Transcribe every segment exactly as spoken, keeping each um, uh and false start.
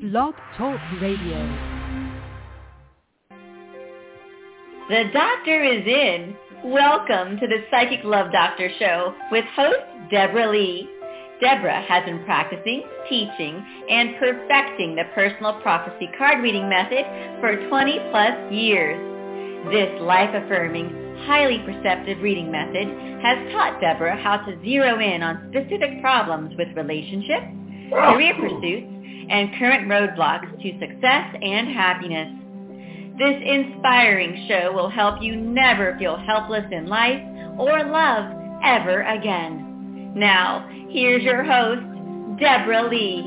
Blog Talk Radio. The doctor is in. Welcome to the Psychic Love Doctor Show with host Deborah Lee. Deborah has been practicing, teaching, and perfecting the personal prophecy card reading method for twenty plus years. This life-affirming, highly perceptive reading method has taught Deborah how to zero in on specific problems with relationships, career pursuits, and current roadblocks to success and happiness. This inspiring show will help you never feel helpless in life or love ever again. Now, here's your host, Deborah Lee.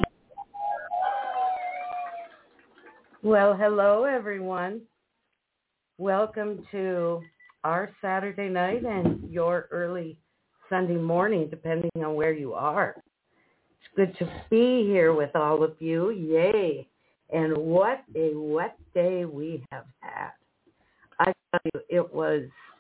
Well, hello, everyone. Welcome to our Saturday night and your early Sunday morning, depending on where you are. It's good to be here with all of you. Yay. And what a wet day we have had. I tell you, it was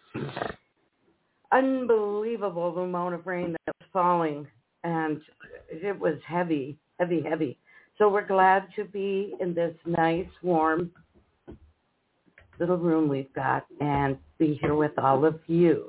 unbelievable the amount of rain that was falling, and it was heavy, heavy, heavy. So we're glad to be in this nice, warm little room we've got and be here with all of you.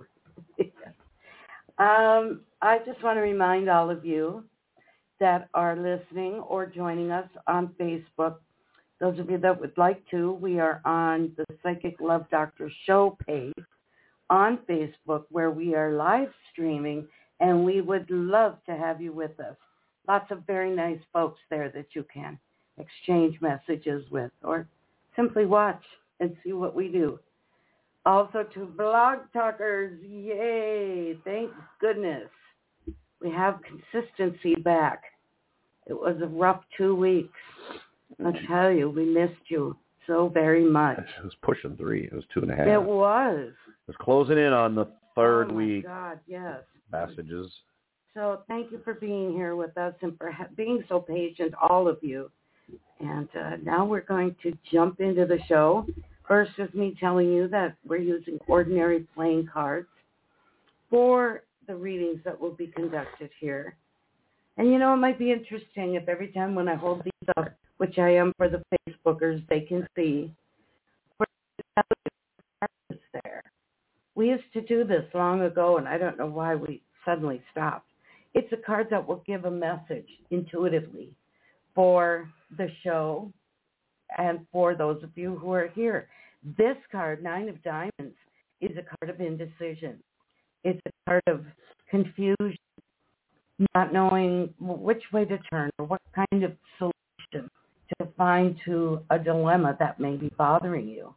um, I just want to remind all of you that are listening or joining us on Facebook. Those of you that would like to, we are on the Psychic Love Doctor Show page on Facebook where we are live streaming, and we would love to have you with us. Lots of very nice folks there that you can exchange messages with or simply watch and see what we do. Also to Blog Talkers, yay, thank goodness. We have consistency back. It was a rough two weeks. I'll tell you, we missed you so very much. It was pushing three. It was two and a half. It was. It was closing in on the third oh my week. God, yes. Passages. So thank you for being here with us and for ha- being so patient, all of you. And uh, now we're going to jump into the show. First is me telling you that we're using ordinary playing cards for the readings that will be conducted here. And, you know, it might be interesting if every time when I hold these up, which I am for the Facebookers, they can see where the card is there. We used to do this long ago, and I don't know why we suddenly stopped. It's a card that will give a message intuitively for the show and for those of you who are here. This card, Nine of Diamonds, is a card of indecision. It's a card of confusion, not knowing which way to turn or what kind of solution to find to a dilemma that may be bothering you.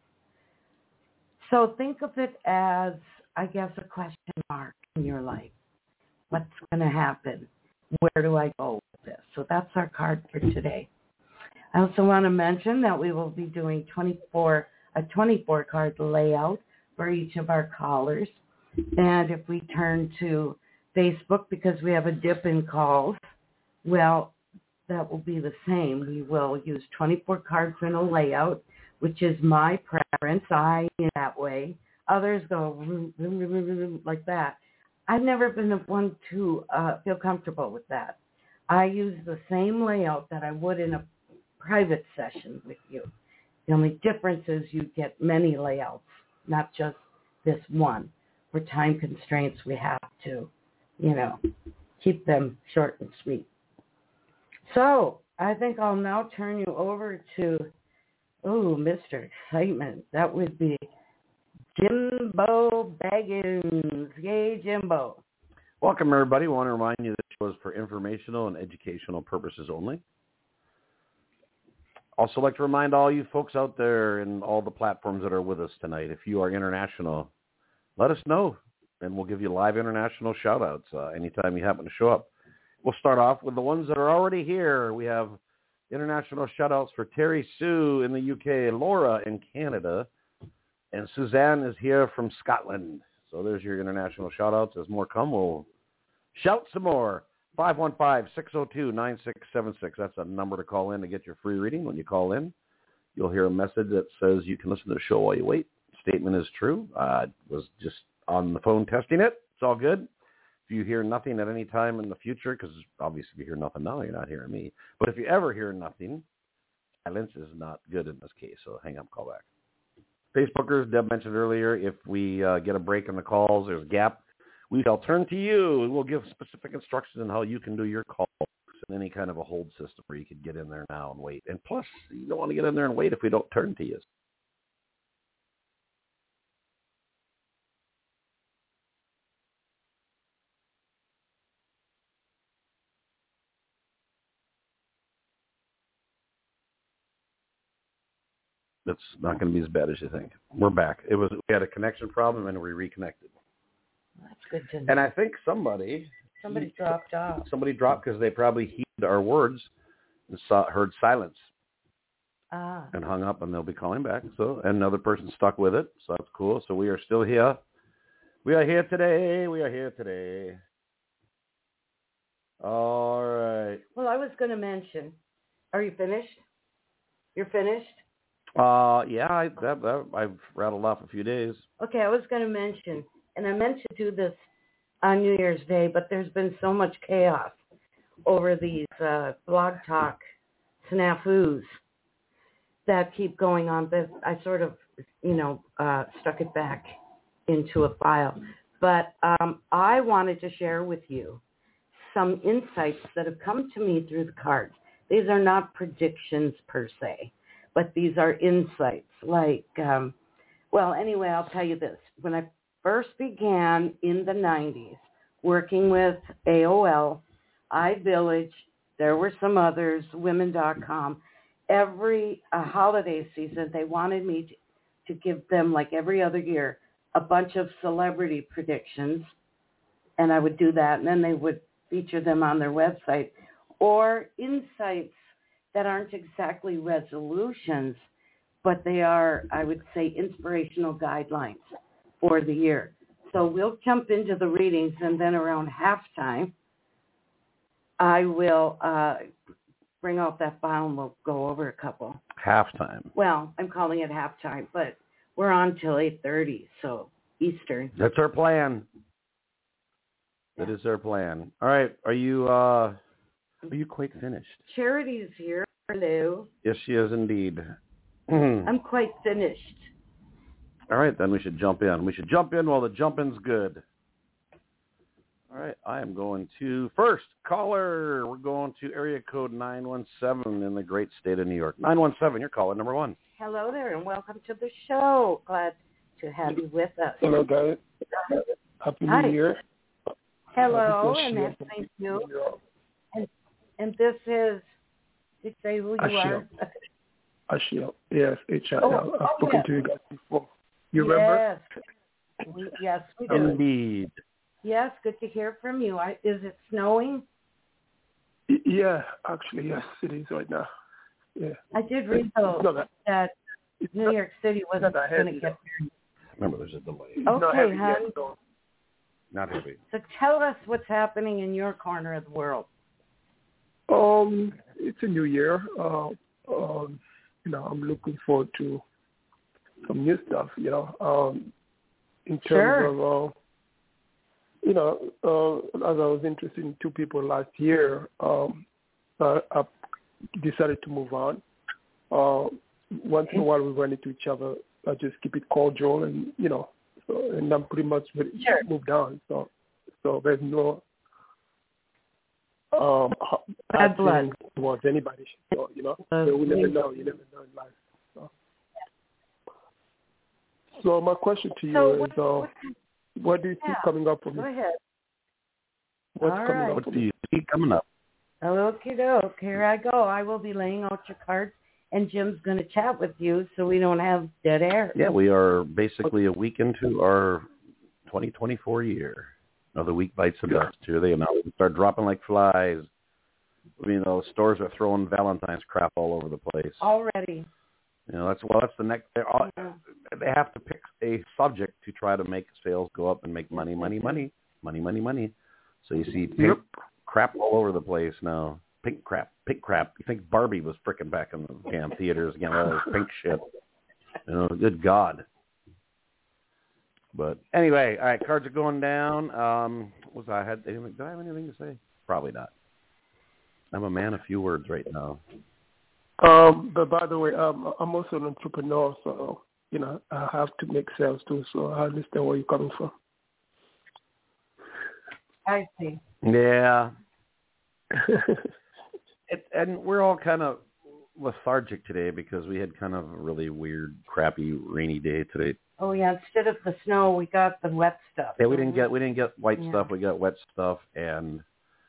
So think of it as, I guess, a question mark in your life. What's going to happen? Where do I go with this? So that's our card for today. I also want to mention that we will be doing twenty-four a twenty-four card layout for each of our callers. And if we turn to Facebook, because we have a dip in calls, well, that will be the same. We will use twenty-four cards in a layout, which is my preference. I in that way. Others go like that. I've never been the one to uh, feel comfortable with that. I use the same layout that I would in a private session with you. The only difference is you get many layouts, not just this one. For time constraints, we have to, you know, keep them short and sweet. So I think I'll now turn you over to, oh, Mister Excitement. That would be Jimbo Baggins. Yay, Jimbo. Welcome, everybody. I want to remind you that this was for informational and educational purposes only. Also like to remind all you folks out there in all the platforms that are with us tonight, if you are international, let us know, and we'll give you live international shout-outs uh, anytime you happen to show up. We'll start off with the ones that are already here. We have international shout-outs for Terry Sue in the U K, Laura in Canada, and Suzanne is here from Scotland. So there's your international shout-outs. As more come, we'll shout some more. five one five, six oh two, nine six seven six. That's a number to call in to get your free reading. When you call in, you'll hear a message that says you can listen to the show while you wait. Statement is true. I uh, was just on the phone testing it. It's all good. If you hear nothing at any time in the future, because obviously if you hear nothing now, you're not hearing me. But if you ever hear nothing, silence is not good in this case, so hang up, call back. Facebookers, Deb mentioned earlier, if we uh, get a break in the calls, there's a gap, we shall turn to you, and we'll give specific instructions on how you can do your calls in any kind of a hold system where you can get in there now and wait. And plus, you don't want to get in there and wait if we don't turn to you. It's not going to be as bad as you think. We're back. It was we had a connection problem and we reconnected. That's good to know. And I think somebody somebody he, dropped off. Somebody dropped because they probably heeded our words and saw, heard silence ah. and hung up, and they'll be calling back. So and another person stuck with it, so that's cool. So we are still here. We are here today. We are here today. All right. Well, I was going to mention. Are you finished? You're finished? Uh, yeah, I, that, that, I've rattled off a few days. Okay, I was going to mention, and I meant to do this on New Year's Day, but there's been so much chaos over these uh, blog talk snafus that keep going on that I sort of, you know, uh, stuck it back into a file. But um, I wanted to share with you some insights that have come to me through the cards. These are not predictions per se, but these are insights. Like, um, well, anyway, I'll tell you this. When I first began in the nineties working with A O L, iVillage, there were some others, women dot com, every uh, holiday season, they wanted me to, to give them, like every other year, a bunch of celebrity predictions, and I would do that, and then they would feature them on their website, or insights that aren't exactly resolutions, but they are, I would say, inspirational guidelines for the year. So we'll jump into the readings, and then around halftime, I will uh, bring out that file, and we'll go over a couple. Halftime. Well, I'm calling it halftime, but we're on till eight thirty, so Eastern. That's our plan. That is our plan. All right. Are you uh, are you quite finished? Charity's here. Hello. Yes, she is indeed. I'm quite finished. All right, then we should jump in. We should jump in while the jumping's good. All right, I am going to first caller. We're going to area code nine one seven in the great state of New York. nine one seven, you're caller number one. Hello there, and welcome to the show. Glad to have you with us. Hello, guys. Happy New Hi. Year. Hello, and that's, thank you. And and this is, did you say who you Ashiel. are? Ashiel, yes, H I L. Oh, I've oh, spoken yes. to you guys before. You remember? Yes, we, yes, we do. Indeed. Yes, good to hear from you. I, is it snowing? Y- Yeah, actually, yes, it is right now. Yeah. I did read, though, No, that, that New not, York City wasn't not going heavy, to get Remember, there's a delay. it's not Okay, heavy hon. yet, so. Not heavy. So tell us what's happening in your corner of the world. Um, it's a new year. Uh, um, you know, I'm looking forward to some new stuff. You know, um, in terms Sure. of, uh, you know, uh, as I was interested in two people last year, um, I, I decided to move on. Uh, once in a while, we run into each other. I just keep it cordial, and you know, so, and I'm pretty much Sure. moved on. So, so there's no um, Bad blood towards anybody. So, you know, Uh, so we never we- know. You never know in life. So, so my question to you So is, what, uh, what, what do you see yeah, coming up for go me? ahead. What's All coming right. up What for do me? you see coming up? Okie doke. Here I go. I will be laying out your cards, and Jim's going to chat with you so we don't have dead air. Yeah, we are basically a week into our twenty twenty-four year. Another week bites the dust. Here they now start dropping like flies. I mean, those stores are throwing Valentine's crap all over the place. Already. You know, that's well, that's the next. They're all, Yeah. They have to pick a subject to try to make sales go up and make money, money, money, money, money, money. So you see pink Yep. crap all over the place now. Pink crap, pink crap. You think Barbie was frickin' back in the damn theaters again? All this pink shit. You know, good God. But anyway, all right, cards are going down. Um, what was I had? Did I have anything to say? Probably not. I'm a man of few words right now. Um, but by the way, um, I'm also an entrepreneur, so, you know, I have to make sales too, so I understand where you're coming from. I see. Yeah. it, and we're all kind of lethargic today because we had kind of a really weird, crappy, rainy day today. Oh yeah, instead of the snow, we got the wet stuff. Yeah, we didn't get we didn't get white yeah. stuff. We got wet stuff, and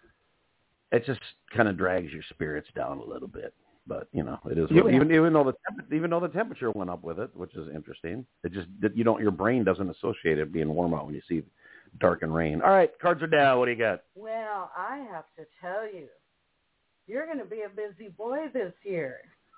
it just kind of drags your spirits down a little bit. But you know, it is yeah. even even though the temp- even though the temperature went up with it, which is interesting. It just you don't your brain doesn't associate it being warm out when you see dark and rain. All right, cards are down. What do you got? Well, I have to tell you, you're going to be a busy boy this year.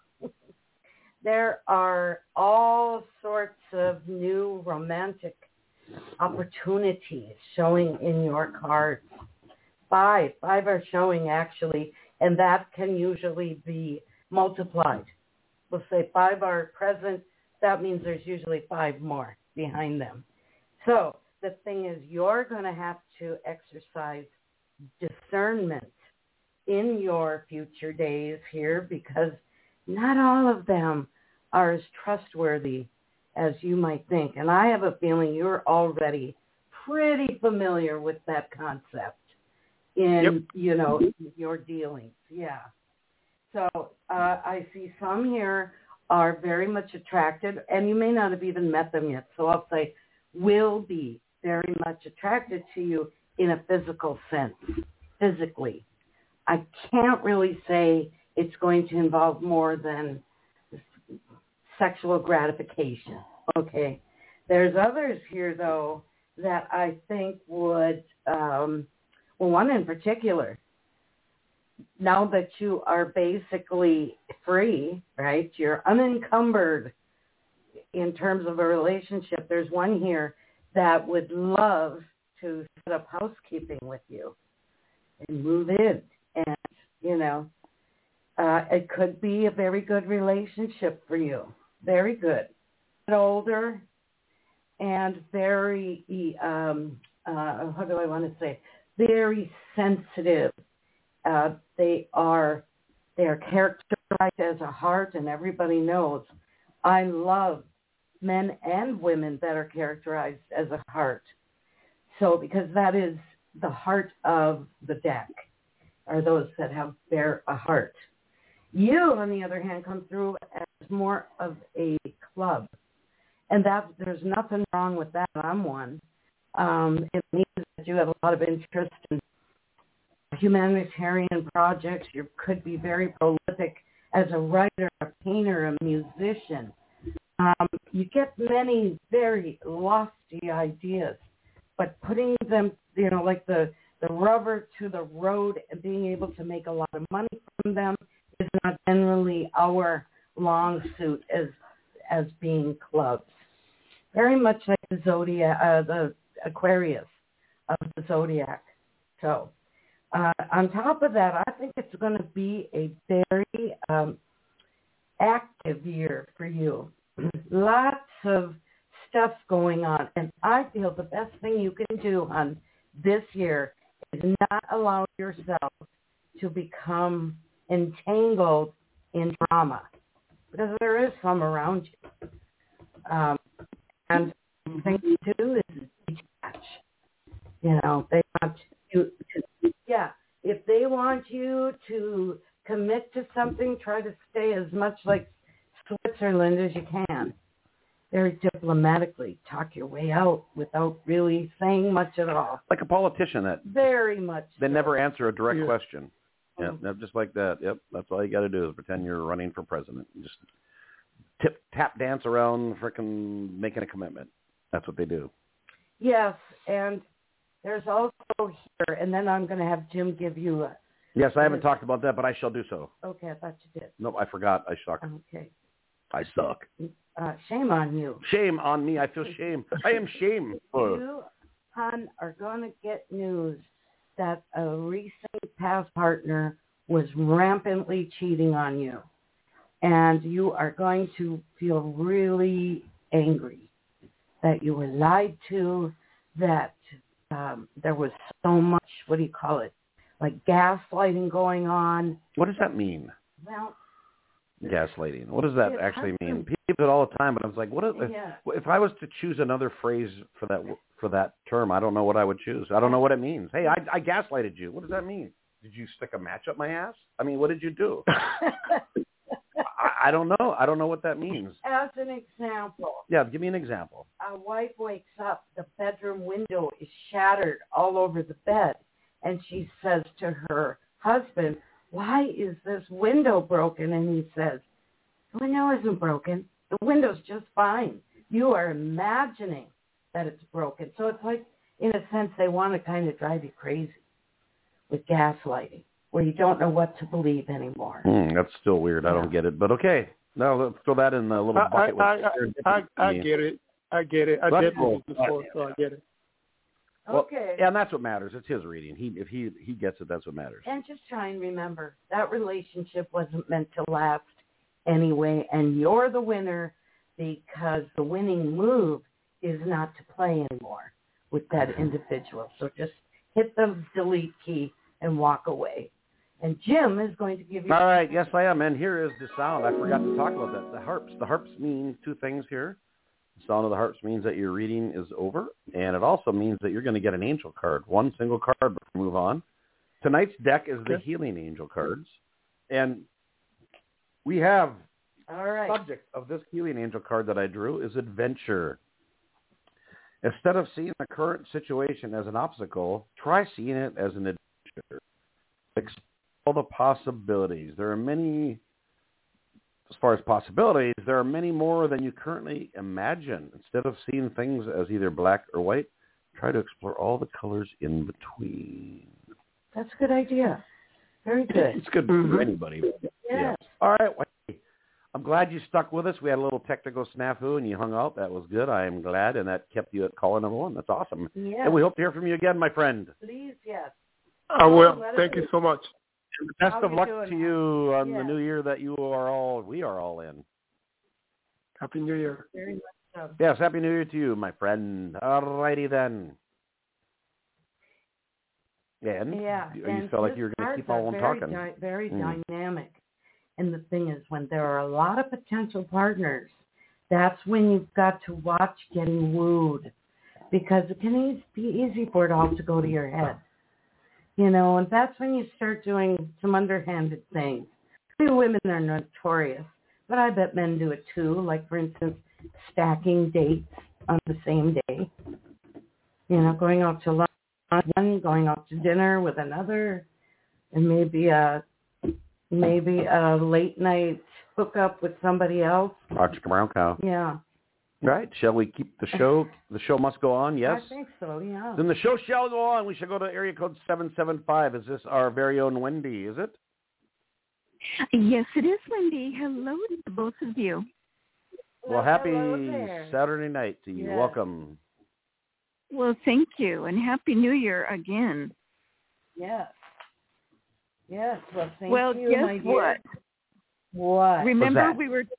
There are all sorts of new romantic opportunities showing in your cards. Five. Five are showing, actually, and that can usually be multiplied. We'll say five are present. That means there's usually five more behind them. So the thing is, you're going to have to exercise discernment in your future days here because not all of them are as trustworthy as you might think. And I have a feeling you're already pretty familiar with that concept in, yep. you know, your dealings. Yeah. So uh, I see some here are very much attracted, and you may not have even met them yet. So I'll say will be very much attracted to you in a physical sense, physically. I can't really say it's going to involve more than sexual gratification. Okay. There's others here, though, that I think would, um, well, one in particular, now that you are basically free, right, you're unencumbered in terms of a relationship, there's one here that would love to set up housekeeping with you and move in. And, you know, uh, it could be a very good relationship for you. Very good. Older and very, um, uh, how do I want to say, very sensitive. Uh, they are they are characterized as a heart, and everybody knows I love men and women that are characterized as a heart. So because that is the heart of the deck, are those that have bear a heart. You, on the other hand, come through as more of a club. And that there's nothing wrong with that. I'm one. Um, it means that you have a lot of interest in humanitarian projects. You could be very prolific as a writer, a painter, a musician. Um, you get many very lofty ideas, but putting them, you know, like the, the rubber to the road and being able to make a lot of money from them is not generally our long suit as as being clubs. Very much like the zodiac, uh, the Aquarius of the zodiac. So uh, on top of that, I think it's going to be a very um, active year for you. Lots of stuff going on, and I feel the best thing you can do on this year is not allow yourself to become entangled in drama, because there is some around you. Um, and the thing to do is detach. You know, they want you to, yeah, if they want you to commit to something, try to stay as much like Switzerland as you can. Very diplomatically talk your way out without really saying much at all. Like a politician that very much. They so. never answer a direct yeah. question. Yeah, Mm-hmm. just like that. Yep, that's all you got to do is pretend you're running for president. Just tip, tap dance around, frickin' making a commitment. That's what they do. Yes, and there's also here, and then I'm going to have Jim give you a... Yes, I haven't talked about that, but I shall do so. Okay, I thought you did. Nope, I forgot. I suck. Okay. I suck. Uh, shame on you. Shame on me. I feel shame. I am shame. You, hon, are going to get news that a recent past partner was rampantly cheating on you. And you are going to feel really angry that you were lied to, that um, there was so much, what do you call it, like gaslighting going on. What does that mean? Well, Gaslighting. What does that It actually mean? husband. People do it all the time, but I was like, what if, Yeah. if I was to choose another phrase for that for that term? I don't know what I would choose. I don't know what it means. Hey, I, I gaslighted you. What does that mean? Did you stick a match up my ass? I mean, what did you do? I, I don't know. I don't know what that means. As an example, Yeah, give me an example. a wife wakes up, the bedroom window is shattered all over the bed, and she says to her husband, why is this window broken? And he says, the window isn't broken. The window's just fine. You are imagining that it's broken. So it's like, in a sense, they want to kind of drive you crazy with gaslighting, where you don't know what to believe anymore. Hmm, that's still weird. I don't get it, but okay. No, let's throw that in the little I, bucket. I, with I, I, I get it. I get it. I That's did cool. it before, so I get it. Well, Okay. yeah, and that's what matters. It's his reading. He if he he gets it, that's what matters. And just try and remember, that relationship wasn't meant to last anyway, and you're the winner because the winning move is not to play anymore with that individual. So just hit the delete key and walk away. And Jim is going to give you... All right, yes, I am. And here is the sound. I forgot to talk about that. The harps. The harps mean two things here. The sound of the harps means that your reading is over, and it also means that you're going to get an angel card, one single card before we move on. Tonight's deck is the healing angel cards, and we have All right. the subject of this healing angel card that I drew is adventure. Instead of seeing the current situation as an obstacle, try seeing it as an adventure. Explore the possibilities. There are many... As far as possibilities, there are many more than you currently imagine. Instead of seeing things as either black or white, try to explore all the colors in between. That's a good idea. Very good. It's good Mm-hmm. for anybody. Yes. Yeah. All right. Well, I'm glad you stuck with us. We had a little technical snafu and you hung out. That was good. I am glad, and that kept you at caller number one. That's awesome. Yes. And we hope to hear from you again, my friend. Please, yes. I will. Let us Thank you so much. Best How of you luck doing, to man? you on Yeah. the new year that you are all, we are all in. Happy New Year. Very much so. Yes, Happy New Year to you, my friend. All righty then. And Yeah. you, and you felt like his you were going to cards keep all are on very talking. Di- very Mm. dynamic. And the thing is, when there are a lot of potential partners, that's when you've got to watch getting wooed, because it can e- be easy for it all to go to your head. You know, and that's when you start doing some underhanded things. I mean, women are notorious, but I bet men do it too. Like, for instance, stacking dates on the same day. You know, going out to lunch with one, going out to dinner with another, and maybe a maybe a late night hookup with somebody else. Archie Brown Cow. Yeah. Right. Shall we keep the show? The show must go on, yes? I think so, yeah. Then the show shall go on. We should go to area code seven seven five. Is this our very own Wendy, is it? Yes, it is, Wendy. Hello to both of you. Well, happy hello there. Saturday night to you. Yes. Welcome. Well, thank you, and Happy New Year again. Yes. Yes. Well, thank well, you, guess my dear. what? What? Remember that? we were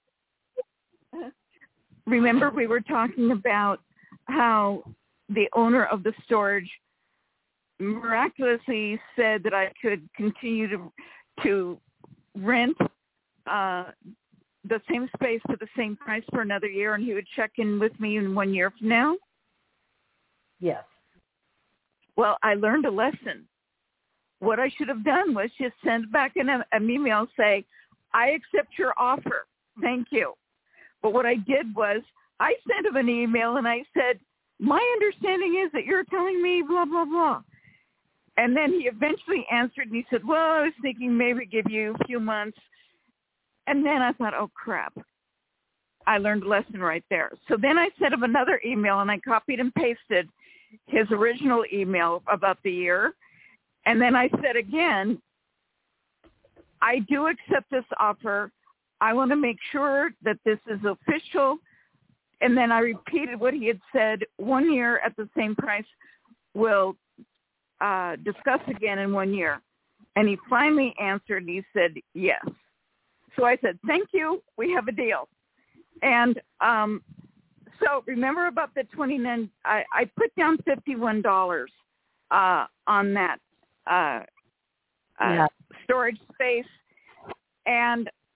remember we were talking about how the owner of the storage miraculously said that I could continue to to rent uh, the same space for the same price for another year, and he would check in with me in one year from now. Yes. Well, I learned a lesson. What I should have done was just send back an, an email, say, I accept your offer. Thank you. But what I did was I sent him an email and I said, my understanding is that you're telling me blah, blah, blah. And then he eventually answered and he said, well, I was thinking maybe give you a few months. And then I thought, oh, crap. I learned a lesson right there. So then I sent him another email and I copied and pasted his original email about the year. And then I said again, I do accept this offer. I want to make sure that this is official. And then I repeated what he had said, one year at the same price. We'll uh, discuss again in one year. And he finally answered and he said, yes. So I said, thank you. We have a deal. And um, so remember about the twenty-nine, I, I put down fifty-one dollars uh, on that uh, uh, Yeah. storage space. And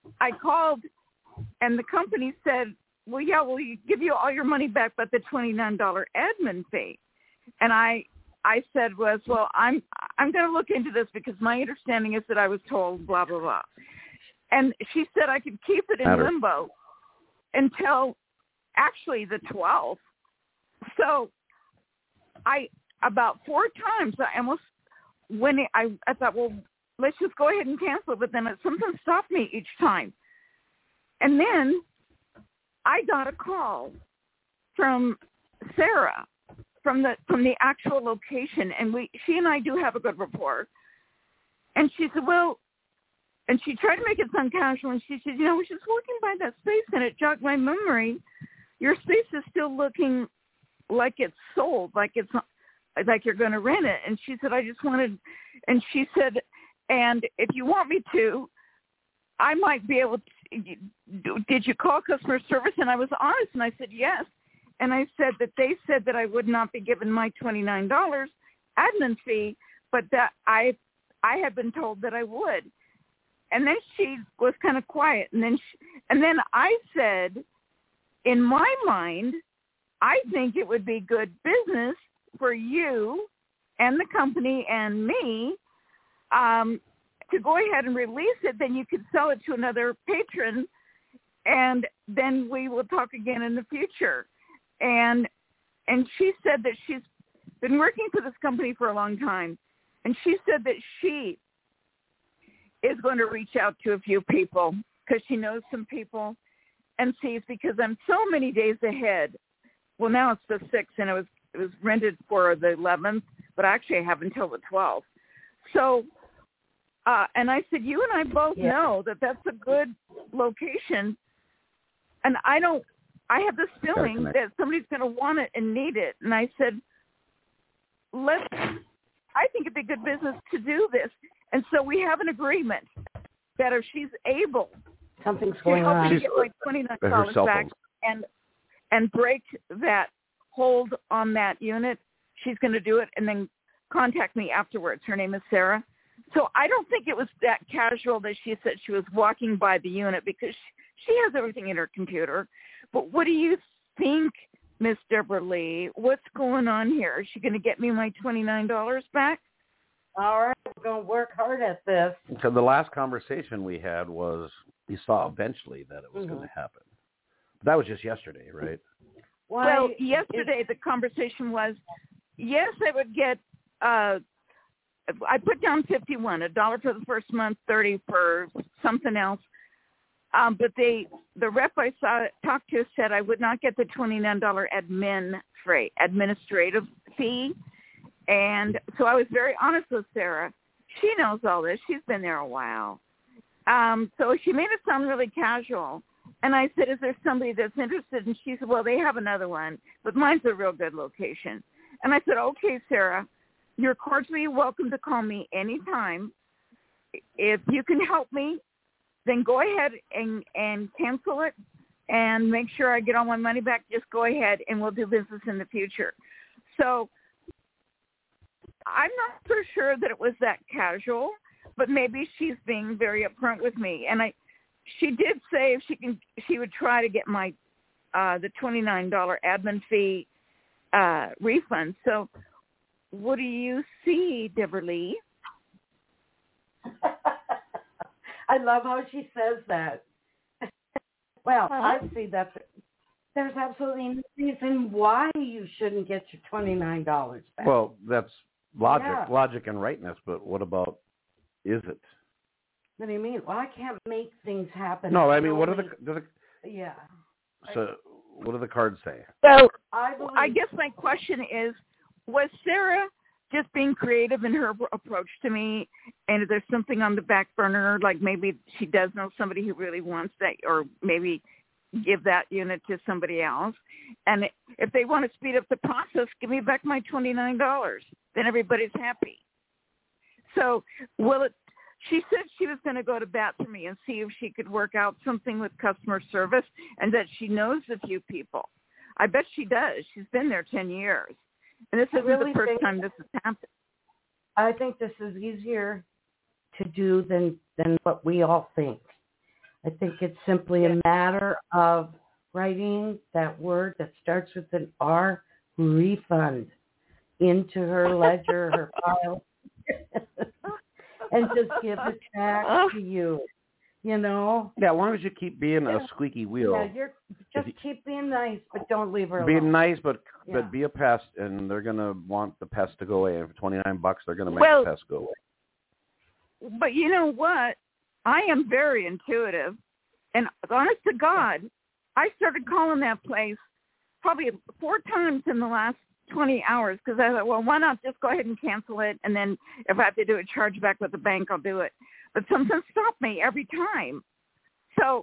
I called, and the company said, well, yeah, we'll give you all your money back but the twenty-nine dollars admin fee. And I I said was, well, I'm I'm going to look into this because my understanding is that I was told blah, blah, blah. And she said I could keep it in Matter. limbo until actually the twelfth. So I, about four times, I almost, when I, I thought, well, let's just go ahead and cancel. But then it, something stopped me each time. And then I got a call from Sarah from the from the actual location, and we she and I do have a good rapport. And she said, well, and she tried to make it sound casual, and she said, you know, I was just walking by that space, and it jogged my memory. Your space is still looking like it's sold, like it's like you're going to rent it. And she said, I just wanted, and she said, and if you want me to, I might be able to, did you call customer service? And I was honest, and I said, yes. And I said that they said that I would not be given my twenty-nine dollars admin fee, but that I I had been told that I would. And then she was kind of quiet. And then she, and then I said, in my mind, I think it would be good business for you and the company and me um, to go ahead and release it. Then you could sell it to another patron, and then we will talk again in the future. And and she said that she's been working for this company for a long time, and she said that she is going to reach out to a few people because she knows some people and sees, because I'm so many days ahead. Well, now it's the sixth, and it was it was rented for the eleventh, but actually I have until the twelfth. So, uh, and I said, you and I both yeah. know that that's a good location, and I don't. I have this feeling that somebody's going to want it and need it. And I said, let's, I think it'd be good business to do this. And so we have an agreement that if she's able Something's to going help on. me get my twenty-nine dollars back and, and break that hold on that unit, she's going to do it and then contact me afterwards. Her name is Sarah. So I don't think it was that casual that she said she was walking by the unit, because she, she has everything in her computer. But what do you think, Miss Deborah Lee? What's going on here? Is she going to get me my twenty-nine dollars back? All right, we're going to work hard at this. So the last conversation we had was we saw eventually that it was mm-hmm. going to happen. That was just yesterday, right? Why, well, yesterday the conversation was, yes, I would get, uh, I put down fifty-one, a dollar for the first month, thirty for something else. Um, but they, the rep I saw talked to said I would not get the twenty-nine dollars admin fee, administrative fee. And so I was very honest with Sarah. She knows all this. She's been there a while. Um, so she made it sound really casual. And I said, is there somebody that's interested? And she said, well, they have another one, but mine's a real good location. And I said, okay, Sarah, you're cordially welcome to call me anytime. If you can help me, then go ahead and, and cancel it and make sure I get all my money back. Just go ahead and we'll do business in the future. So I'm not so sure that it was that casual, but maybe she's being very upfront with me. And I, she did say if she can, she would try to get my, uh, the twenty-nine dollars admin fee uh, refund. So what do you see, Deborah Lee? I love how she says that. Well, uh-huh. I see that there's absolutely no reason why you shouldn't get your twenty-nine dollars back. Well, that's logic, yeah. logic and rightness, but what about, is it? What do you mean? Well, I can't make things happen. No, I mean, what are the, do the yeah. So what do the cards say? So I, believe, I guess my question is, was Sarah just being creative in her approach to me, and if there's something on the back burner, like maybe she does know somebody who really wants that, or maybe give that unit to somebody else, and if they want to speed up the process, give me back my twenty-nine dollars. Then everybody's happy. So will it? She said she was going to go to bat for me and see if she could work out something with customer service, and that she knows a few people. I bet she does. She's been there ten years. And this isn't really the first think, time this has happened. I think this is easier to do than, than what we all think. I think it's simply a matter of writing that word that starts with an R, refund, into her ledger, her file, and just give the check to you, you know? Yeah, as long as you keep being a squeaky wheel. Yeah, you're, just you, keep being nice, but don't leave her being alone. nice, but yeah. but be a pest, and they're going to want the pest to go away. And for twenty-nine bucks, they're going to make well, the pest go away. But you know what? I am very intuitive. And honest to God, I started calling that place probably four times in the last twenty hours because I thought, well, why not just go ahead and cancel it? And then if I have to do a chargeback with the bank, I'll do it. But something stopped me every time. So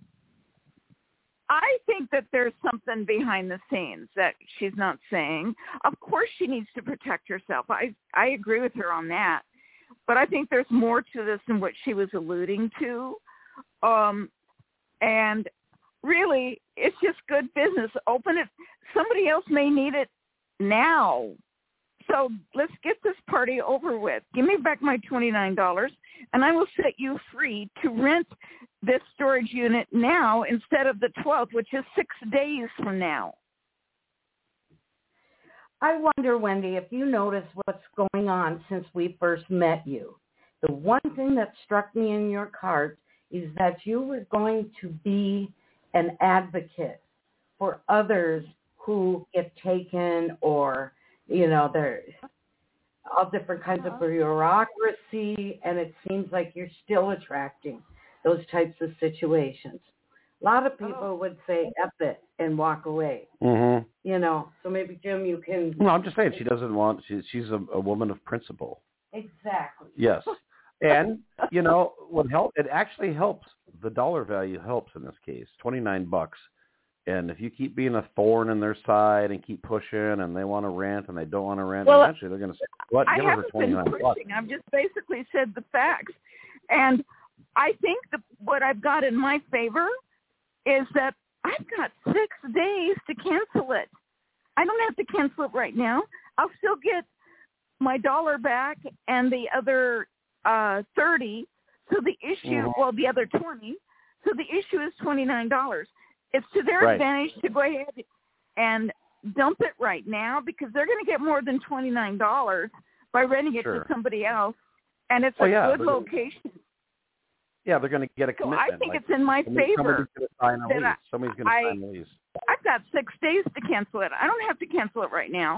I think that there's something behind the scenes that she's not saying. Of course she needs to protect herself. I, I agree with her on that. But I think there's more to this than what she was alluding to. Um, and really, it's just good business. Open it. Somebody else may need it now. So let's get this party over with. Give me back my twenty-nine dollars, and I will set you free to rent this storage unit now instead of the twelfth, which is six days from now. I wonder, Wendy, if you notice what's going on since we first met you. The one thing that struck me in your cards is that you were going to be an advocate for others who get taken or, you know, there's all different kinds of bureaucracy, and it seems like you're still attracting those types of situations. A lot of people oh. would say F it and walk away. Mm-hmm. You know, so maybe, Jim, you can... No, I'm just saying she doesn't want... She, she's a, a woman of principle. Exactly. Yes. And, you know, what help? It actually helps. The dollar value helps in this case. twenty-nine bucks. And if you keep being a thorn in their side and keep pushing and they want to rent and they don't want to rent, well, eventually they're going to say, what? I Give her haven't twenty-nine been pushing. I've just basically said the facts. And I think the, what I've got in my favor is that I've got six days to cancel it. I don't have to cancel it right now. I'll still get my dollar back and the other uh, thirty. So the issue, mm-hmm. well, the other twenty. So the issue is twenty-nine dollars. It's to their right. advantage to go ahead and dump it right now because they're going to get more than twenty-nine dollars by renting it sure. to somebody else. And it's well, a yeah, good location. Gonna, yeah, they're going to get a commitment. So I think like, it's in my somebody, favor. Somebody's going to sign a lease. I, Somebody's going to I, sign a lease. I've got six days to cancel it. I don't have to cancel it right now.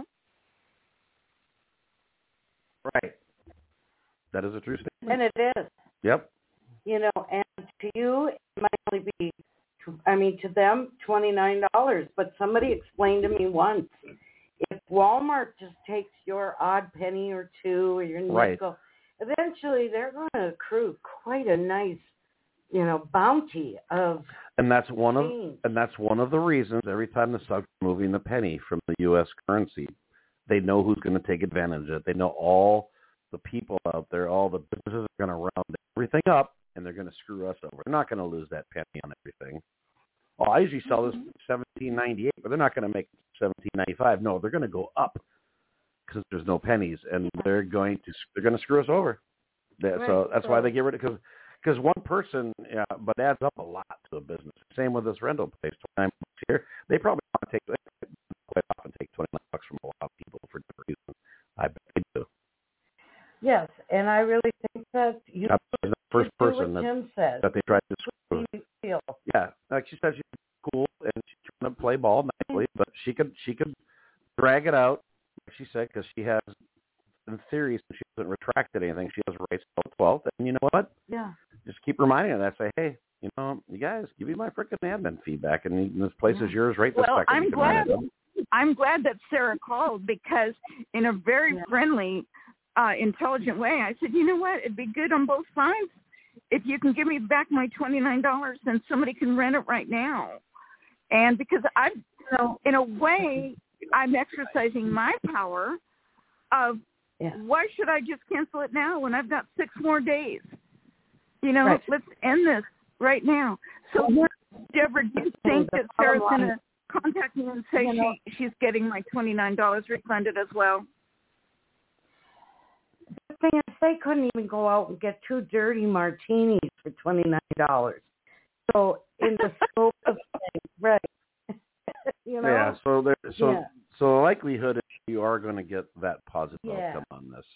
Right. That is a true statement. And it is. Yep. You know, and to you, it might only be, I mean, to them, twenty-nine dollars. But somebody explained to me once, if Walmart just takes your odd penny or two or your nickel, right. eventually they're going to accrue quite a nice, you know, bounty of. And that's one of change. and that's one of the reasons every time the Sub's moving the penny from the U S currency, they know who's going to take advantage of it. They know all the people out there, all the businesses are going to round everything up, and they're going to screw us over. They're not going to lose that penny on everything. Oh, I usually sell this seventeen ninety-eight, but they're not going to make seventeen ninety-five. No, they're going to go up because there's no pennies, and they're going to they're going to screw us over. That, right. So that's why they get rid of because because one person, yeah, but adds up a lot to a business. Same with this rental place, twenty-nine bucks here. They probably want to take quite often take twenty-nine bucks from a lot of people for different reasons. I bet they do. Yes, and I really think that you that's the first do person what that, Jim says. that they tried to screw. Feel. Yeah, like she said, she's cool and she's trying to play ball nicely, but she could she could drag it out, like she said, because she has, in theory, since she hasn't retracted anything, she has rights till twelfth. And you know what? Yeah. Just keep reminding her that. Say, hey, you know, you guys, give me my freaking admin feedback, and this place yeah. is yours right this well, second. I'm glad. I'm glad that Sarah called because, in a very yeah. friendly, uh, intelligent way, I said, you know what? It'd be good on both sides. If you can give me back my twenty-nine dollars, then somebody can rent it right now. And because I, you know, in a way, I'm exercising my power of yeah. why should I just cancel it now when I've got six more days? You know, right. let's end this right now. So, Deborah, do you think that Sarah's going to contact me and say you know, she, she's getting my twenty-nine dollars refunded as well? The thing is, they couldn't even go out and get two dirty martinis for twenty-nine dollars. So in the scope of things, right? You know? Yeah. So there. So Yeah. so the likelihood is you are going to get that positive Yeah. outcome on this.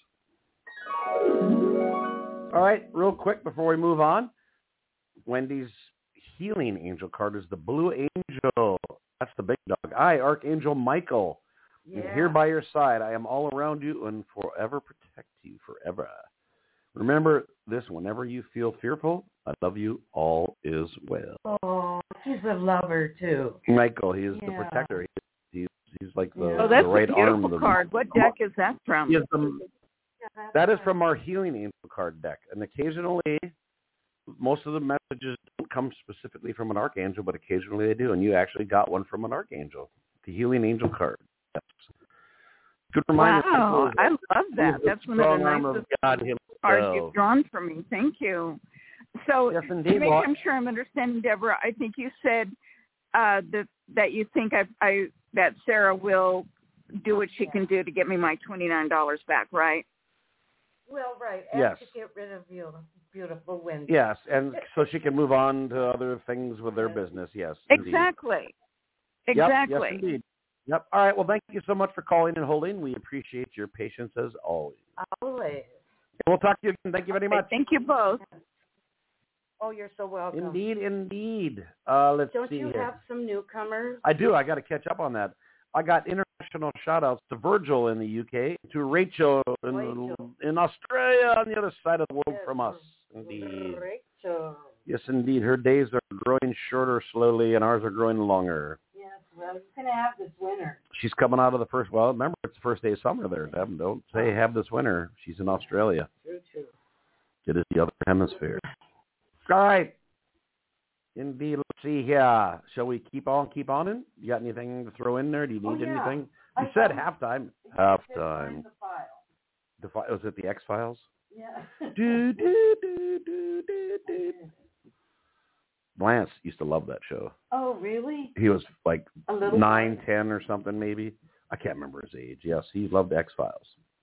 All right, real quick before we move on, Wendy's healing angel card is the Blue Angel. That's the big dog. I, Archangel Michael, Yeah. am here by your side. I am all around you and forever protect you forever. Remember this, whenever you feel fearful, I love you, all is well. Oh, he's a lover, too. Michael, he is the Yeah. protector. He, he's, he's like the, Yeah. Oh, that's the right a beautiful arm. Of the, card. What deck is that from? He is the, that is from our healing angel card deck. And occasionally, most of the messages don't come specifically from an archangel, but occasionally they do. And you actually got one from an archangel, the healing angel card. Yes. Good reminder. Wow, I love that. That's one of the arm nicest of God cards himself. you've drawn for me. Thank you. So Yes, to indeed. make Well, I'm sure I'm understanding, Deborah, I think you said uh, that that you think I, I that Sarah will do what she can do to get me my twenty-nine dollars back, right? Well, right. And Yes. to get rid of you, beautiful Wendy. Yes, and so she can move on to other things with their business. Yes, indeed. Exactly. Yep, Exactly. yes, indeed. Yep. All right. Well, thank you so much for calling and holding. We appreciate your patience as always. Always. We'll talk to you again. Thank you very Okay, much. thank you both. Oh, you're so welcome. Indeed, indeed. Uh, let's Don't see you here. have some newcomers? I do. I got to catch up on that. I got international shout-outs to Virgil in the U K, to Rachel in, Rachel. in Australia on the other side of the world Yes, from us. Indeed. Rachel. Yes, indeed. Her days are growing shorter slowly, and ours are growing longer. Yes, well, you can have this winter. She's coming out of the first, well, remember, it's the first day of summer there, Deb. Don't say have this winter. She's in Australia. True, true. It is the other hemisphere. All right. Indeed. Let's see here. Shall we keep on, keep on in? You got anything to throw in there? Do you need Oh, yeah. anything? I You said found- halftime. Find Halftime. the file. The fi- was it the X-Files? Yeah. do, do, do, do, do, do. Lance used to love that show. Oh, really? He was like A little nine, boy? ten or something maybe. I can't remember his age. Yes, he loved X-Files.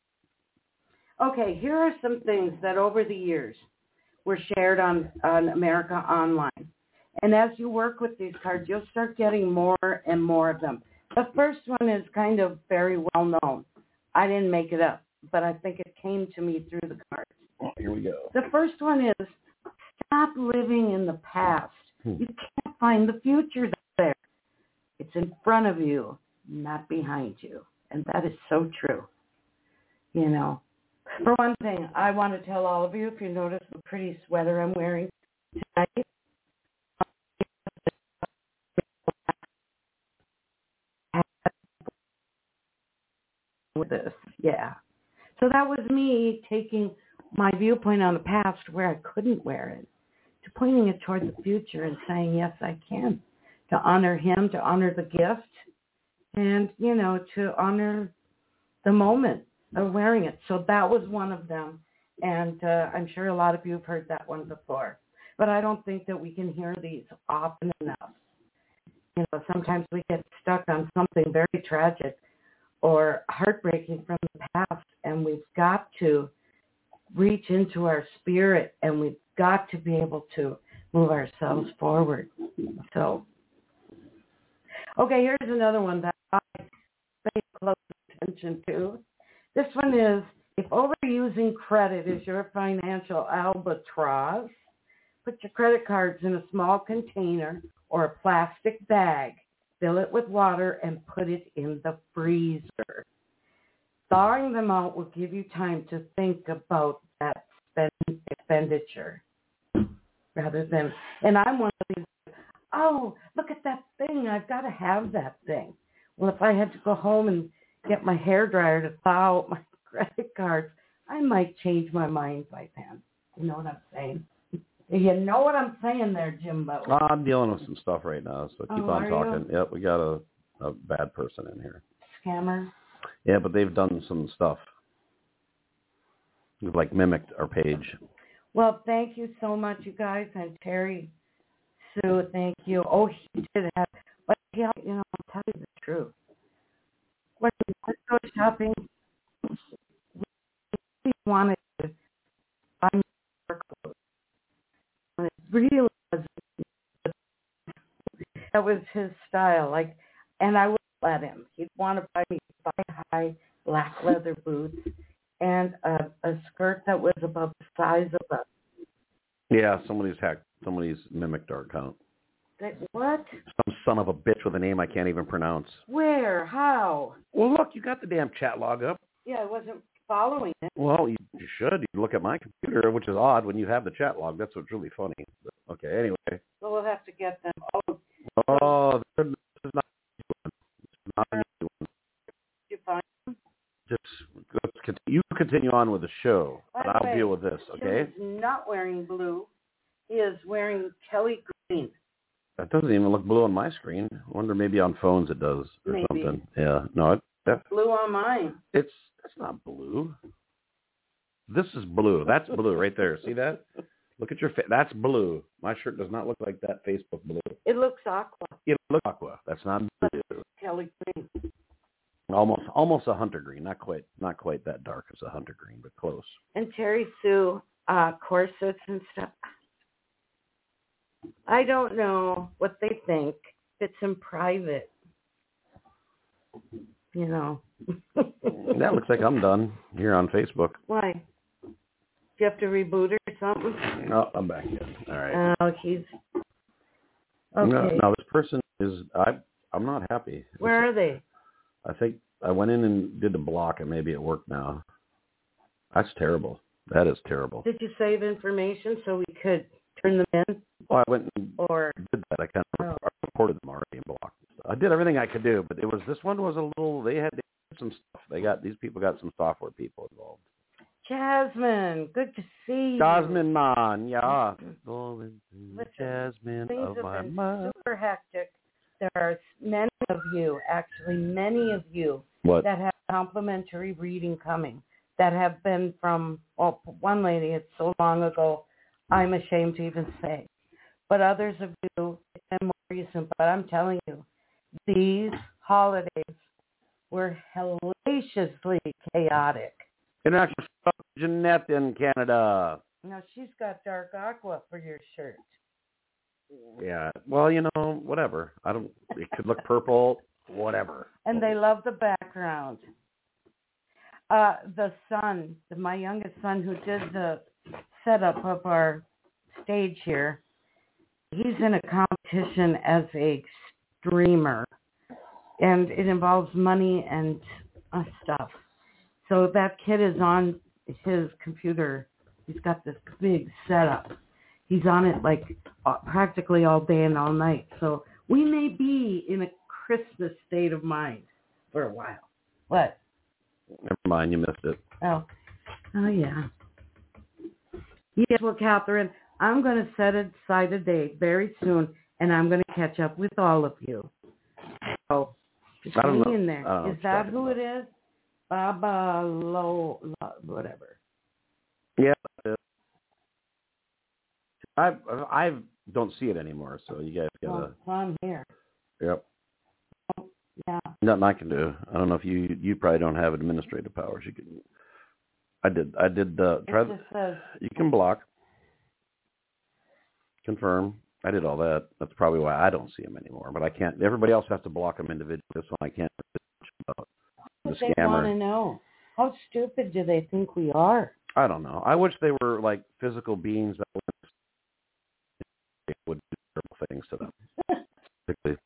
Okay, here are some things that over the years were shared on, on America Online. And as you work with these cards, you'll start getting more and more of them. The first one is kind of very well known. I didn't make it up, but I think it came to me through the cards. Oh, here we go. The first one is stop living in the past. Hmm. You can't find the future there. It's in front of you, not behind you. And that is so true. You know, for one thing, I want to tell all of you, if you notice the pretty sweater I'm wearing tonight, with this, yeah. So that was me taking my viewpoint on the past where I couldn't wear it, to pointing it toward the future and saying, yes, I can, to honor him, to honor the gift, and, you know, to honor the moment of wearing it. So that was one of them, and uh, I'm sure a lot of you have heard that one before. But I don't think that we can hear these often enough. You know, sometimes we get stuck on something very tragic or heartbreaking from the past, and we've got to reach into our spirit, and we've got to be able to move ourselves forward. So, okay, here's another one that I pay close attention to. This one is, if overusing credit is your financial albatross, put your credit cards in a small container or a plastic bag. Fill it with water and put it in the freezer. Thawing them out will give you time to think about that spend, expenditure rather than, and I'm one of these, oh, look at that thing. I've got to have that thing. Well, if I had to go home and get my hairdryer to thaw out my credit cards, I might change my mind by then. You know what I'm saying? You know what I'm saying there, Jimbo? Oh, I'm dealing with some stuff right now, so keep Oh, on are talking. you? Yep, we got a, a bad person in here. Scammer? Yeah, but they've done some stuff. They've like mimicked our page. Well, thank you so much, you guys. And Terry, Sue, thank you. Oh, he did have, but yeah, you know, I'll tell you the truth. When we go shopping, we wanted to buy more clothes. And it really was the that was his style. Like, and I would let him. He'd want to buy me thigh-high black leather boots and a, a skirt that was about the size of a. Yeah, somebody's hacked. Somebody's mimicked our account. That, what? Some son of a bitch with a name I can't even pronounce. Where? How? Well, look, you got the damn chat log up. Yeah, I wasn't following it. Well, you, you should. You look at my computer, which is odd when you have the chat log. That's what's really funny. But, okay, anyway. So we'll have to get them. Oh, oh this is not, this is not an easy one. Did you find them? Just let's continue, you continue on with the show, By and the I'll way, deal with this, okay? Jim is not wearing blue. He is wearing Kelly green. That doesn't even look blue on my screen. I wonder maybe on phones it does or Maybe. something. Yeah, no, it, that, Blue on mine. it's that's not blue. This is blue. That's blue right there. See that? Look at your face. That's blue. My shirt does not look like that Facebook blue. It looks aqua. It looks aqua. That's not blue. Kelly green. Almost, almost a hunter green. Not quite, not quite that dark as a hunter green, but close. And Terry Sue uh, corsets and stuff. I don't know what they think. It's in private. You know. That looks like I'm done here on Facebook. Why? Do you have to reboot or something? No, I'm back in. All right. Oh, he's okay. No, no, this person is. I. I'm not happy. Where are they? I think I went in and did the block, and maybe it worked now. That's terrible. That is terrible. Did you save information so we could turn them in? Oh, I went and Or did that. I kind of oh. I reported them already and blocked. I did everything I could do, but it was this one was a little. They had, they had some stuff. They got these people got some software people involved. Jasmine, good to see you. Jasmine, man, yeah. Listen, Jasmine things of have my been mind. super hectic. There are many of you, actually many of you, What? that have complimentary reading coming. That have been from, well, one lady, it's so long ago, I'm ashamed to even say. But others of you, it's been more recent. But I'm telling you, these holidays were hellaciously chaotic. International Jeanette in Canada. Now, she's got dark aqua for your shirt. Yeah. Well, you know, whatever. I don't. It could look purple. Whatever. And they love the background. Uh, the son, my youngest son, who did the setup of our stage here, he's in a competition as a streamer, and it involves money and uh, stuff. So that kid is on his computer. He's got this big setup. He's on it like uh, practically all day and all night. So we may be in a Christmas state of mind for a while. What? Never mind, you missed it. Oh, oh yeah. Yes, well, Catherine, I'm going to set aside a date very soon, and I'm going to catch up with all of you. So just I don't hang know. in there. I don't know Is what you're that talking who about. it is? Baba Lo, Lo whatever. Yeah. I I don't see it anymore, so you guys Well, gotta. it's on here. Yep. Yeah. Nothing I can do. I don't know if you you probably don't have administrative powers. You can. I did. I did. Uh, try. It just says, You can block. Confirm. I did all that. That's probably why I don't see them anymore. But I can't. Everybody else has to block them individually. This one I can't. About the what they want to scammer. know. How stupid do they think we are? I don't know. I wish they were like physical beings that would do terrible things to them. Particularly.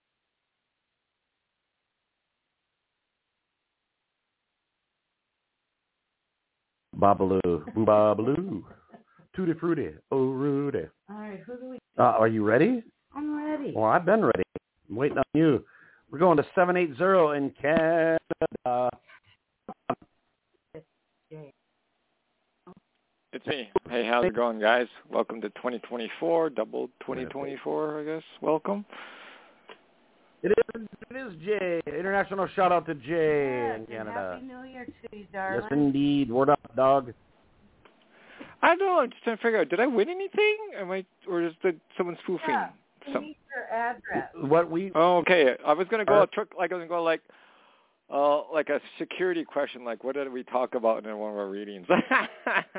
Babaloo, Babaloo, Tutti Frutti, oh Rudy. All right, who do we? Uh, are you ready? I'm ready. Well, I've been ready. I'm waiting on you. We're going to seven eighty in Canada. It's me. Hey, how's it going, guys? Welcome to twenty twenty-four, double twenty twenty-four, I guess. Welcome. It is, it is Jay. International shout out to Jay Yes, in and Canada. Happy New Year to you, darling. Yes, indeed. Word up, dog. I don't know. I'm just trying to figure out, did I win anything? Am I, or is the, someone spoofing? Yeah, we Some, need your address. What we oh, okay. I was going to go Uh, a trick, like I was going to go like, uh, like a security question, like what did we talk about in one of our readings?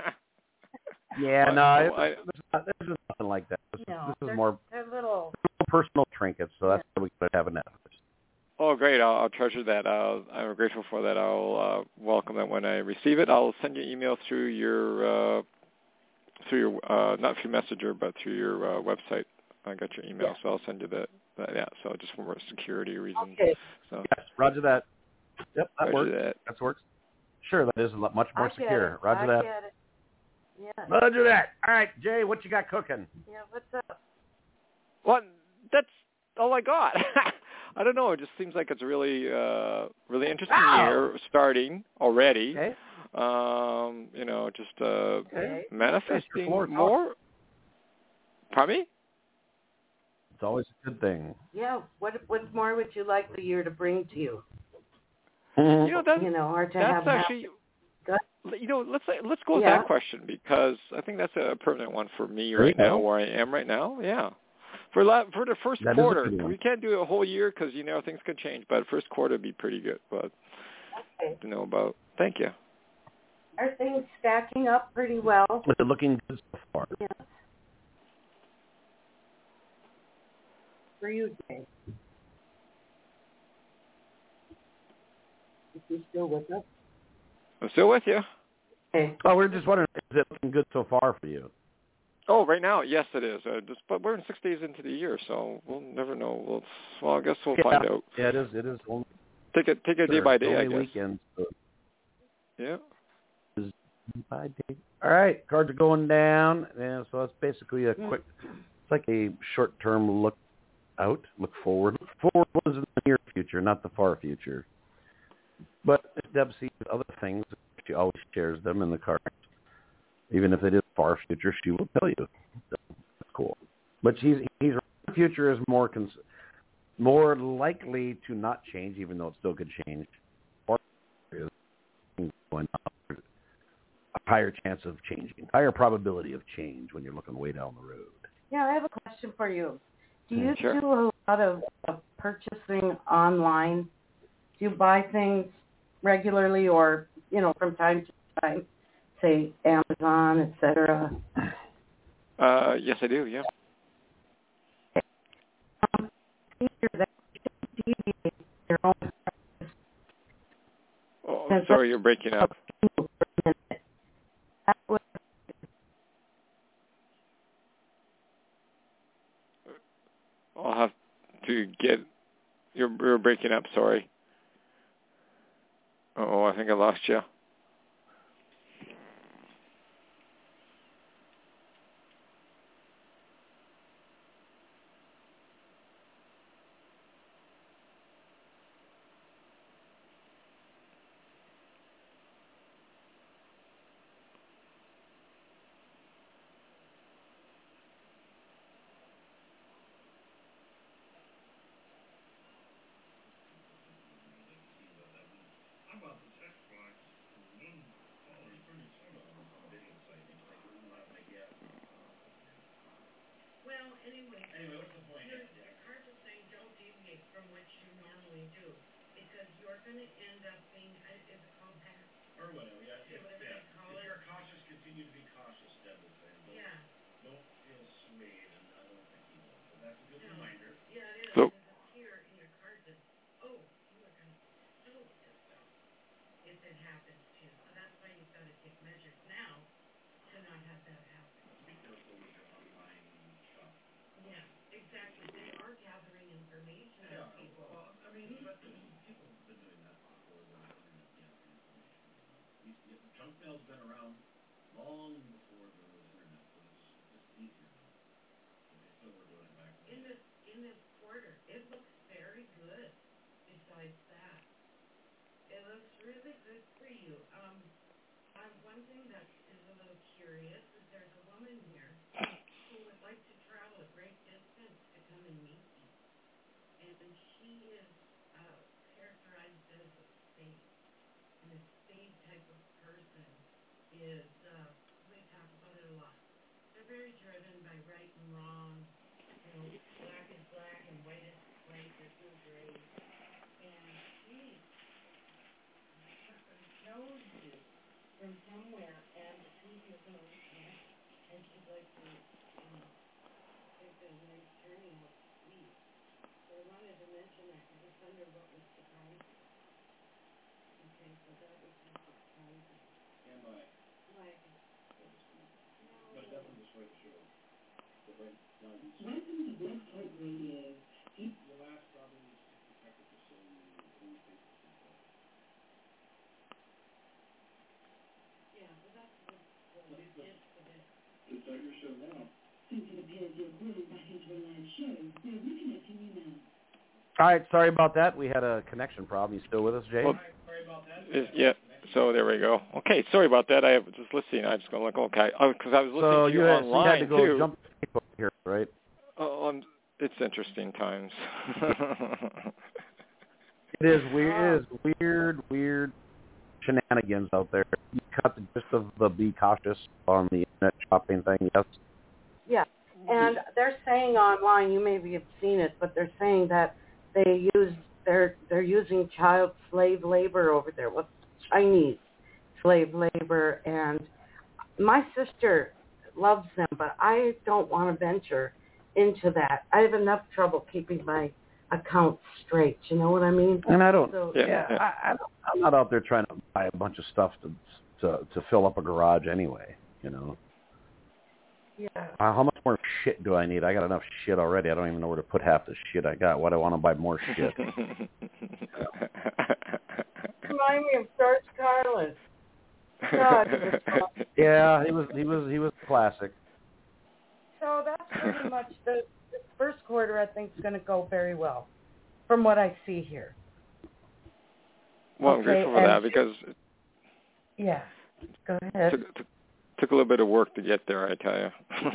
yeah, But, no, I- it, this, is not, this is nothing like that. This, No, this they're, is more they're little. personal trinkets, so that's why we could have a net. Oh, great. I'll, I'll treasure that. I'll, I'm grateful for that. I'll uh, welcome it when I receive it. I'll send you an email through your, uh, through your uh, not through Messenger, but through your uh, website. I got your email, yeah. so I'll send you that. that. Yeah, so just for security reasons. Okay. So. Yes, roger that. Yep, that roger works. That. that works. Sure, that is a lot much more I secure. It. Roger I that. Get it. Yeah. Roger that. All right, Jay, what you got cooking? Yeah, what's up? Well, that's all I got. I don't know. It just seems like it's a really, uh, really interesting wow. year starting already. Okay. Um, you know, just uh, okay. manifesting more. more. Pardon me? It's always a good thing. Yeah. What What more would you like the year to bring to you? You know, that's, you know, or to that's have actually. Good. You know, let's let's go with yeah. that question because I think that's a permanent one for me there right now, where I am right now. Yeah. For la- for the first that quarter, we can't do a whole year because you know things could change. But first quarter would be pretty good. But okay. to know about. Thank you. Are things stacking up pretty well? Is it looking good so far? Yes. For you, Jay. Is you still with us? I'm still with you. Okay. Oh, we're just wondering, is it looking good so far for you? Oh, right now, yes, it is. Uh, just, but we're in six days into the year, so we'll never know. We'll, well, I guess we'll yeah. find out. Yeah, it is. It is. Only, take it, take it sure, day by day, only I guess. Weekends, so. Yeah. Day by day. All right, cards are going down, and so that's basically a quick. It's like a short-term look out, look forward. Look forward was in the near future, not the far future. But if Deb sees other things, she always shares them in the cards. Even if it is far future, she will tell you. So that's cool. But she's he's the future is more cons- more likely to not change, even though it still could change. Or is going up, a higher chance of changing, higher probability of change when you're looking way down the road. Yeah, I have a question for you. Do you sure. do a lot of uh, purchasing online? Do you buy things regularly, or you know, from time to time? Say Amazon, et cetera. Uh, yes, I do. Yeah. Um, your own oh, sorry, you're breaking up. I'll have to get. You're, you're breaking up. Sorry. Oh, I think I lost you. So, All right, sorry about that. We had a connection problem. You still with us, Jay? Well, is, yeah. So there we go. Okay, sorry about that. I was just listening. I just going like, okay, because I was listening so to you, you had, online so you had to go too. Jump here, right? Oh, um, it's interesting times. It is weird. It is weird, weird shenanigans out there. You got the gist of the be cautious on the internet shopping thing, yes? Yeah, and they're saying online, you maybe have seen it, but they're saying that they use they're they're using child slave labor over there. What's Chinese slave labor? And my sister loves them, but I don't want to venture into that. I have enough trouble keeping my accounts straight. You know what I mean? And I don't. So, yeah, yeah. I, I, I'm not out there trying to buy a bunch of stuff to to to fill up a garage anyway. You know. Yeah. Uh, how much more shit do I need? I got enough shit already. I don't even know where to put half the shit I got. Why do I want to buy more shit? Remind me of George Carlin. God, he was fun. Yeah, he was he was he was classic. So that's pretty much the, the first quarter. I think is going to go very well, from what I see here. Well, okay, I'm grateful for that because yeah, go ahead. Took, took, took a little bit of work to get there, I tell you.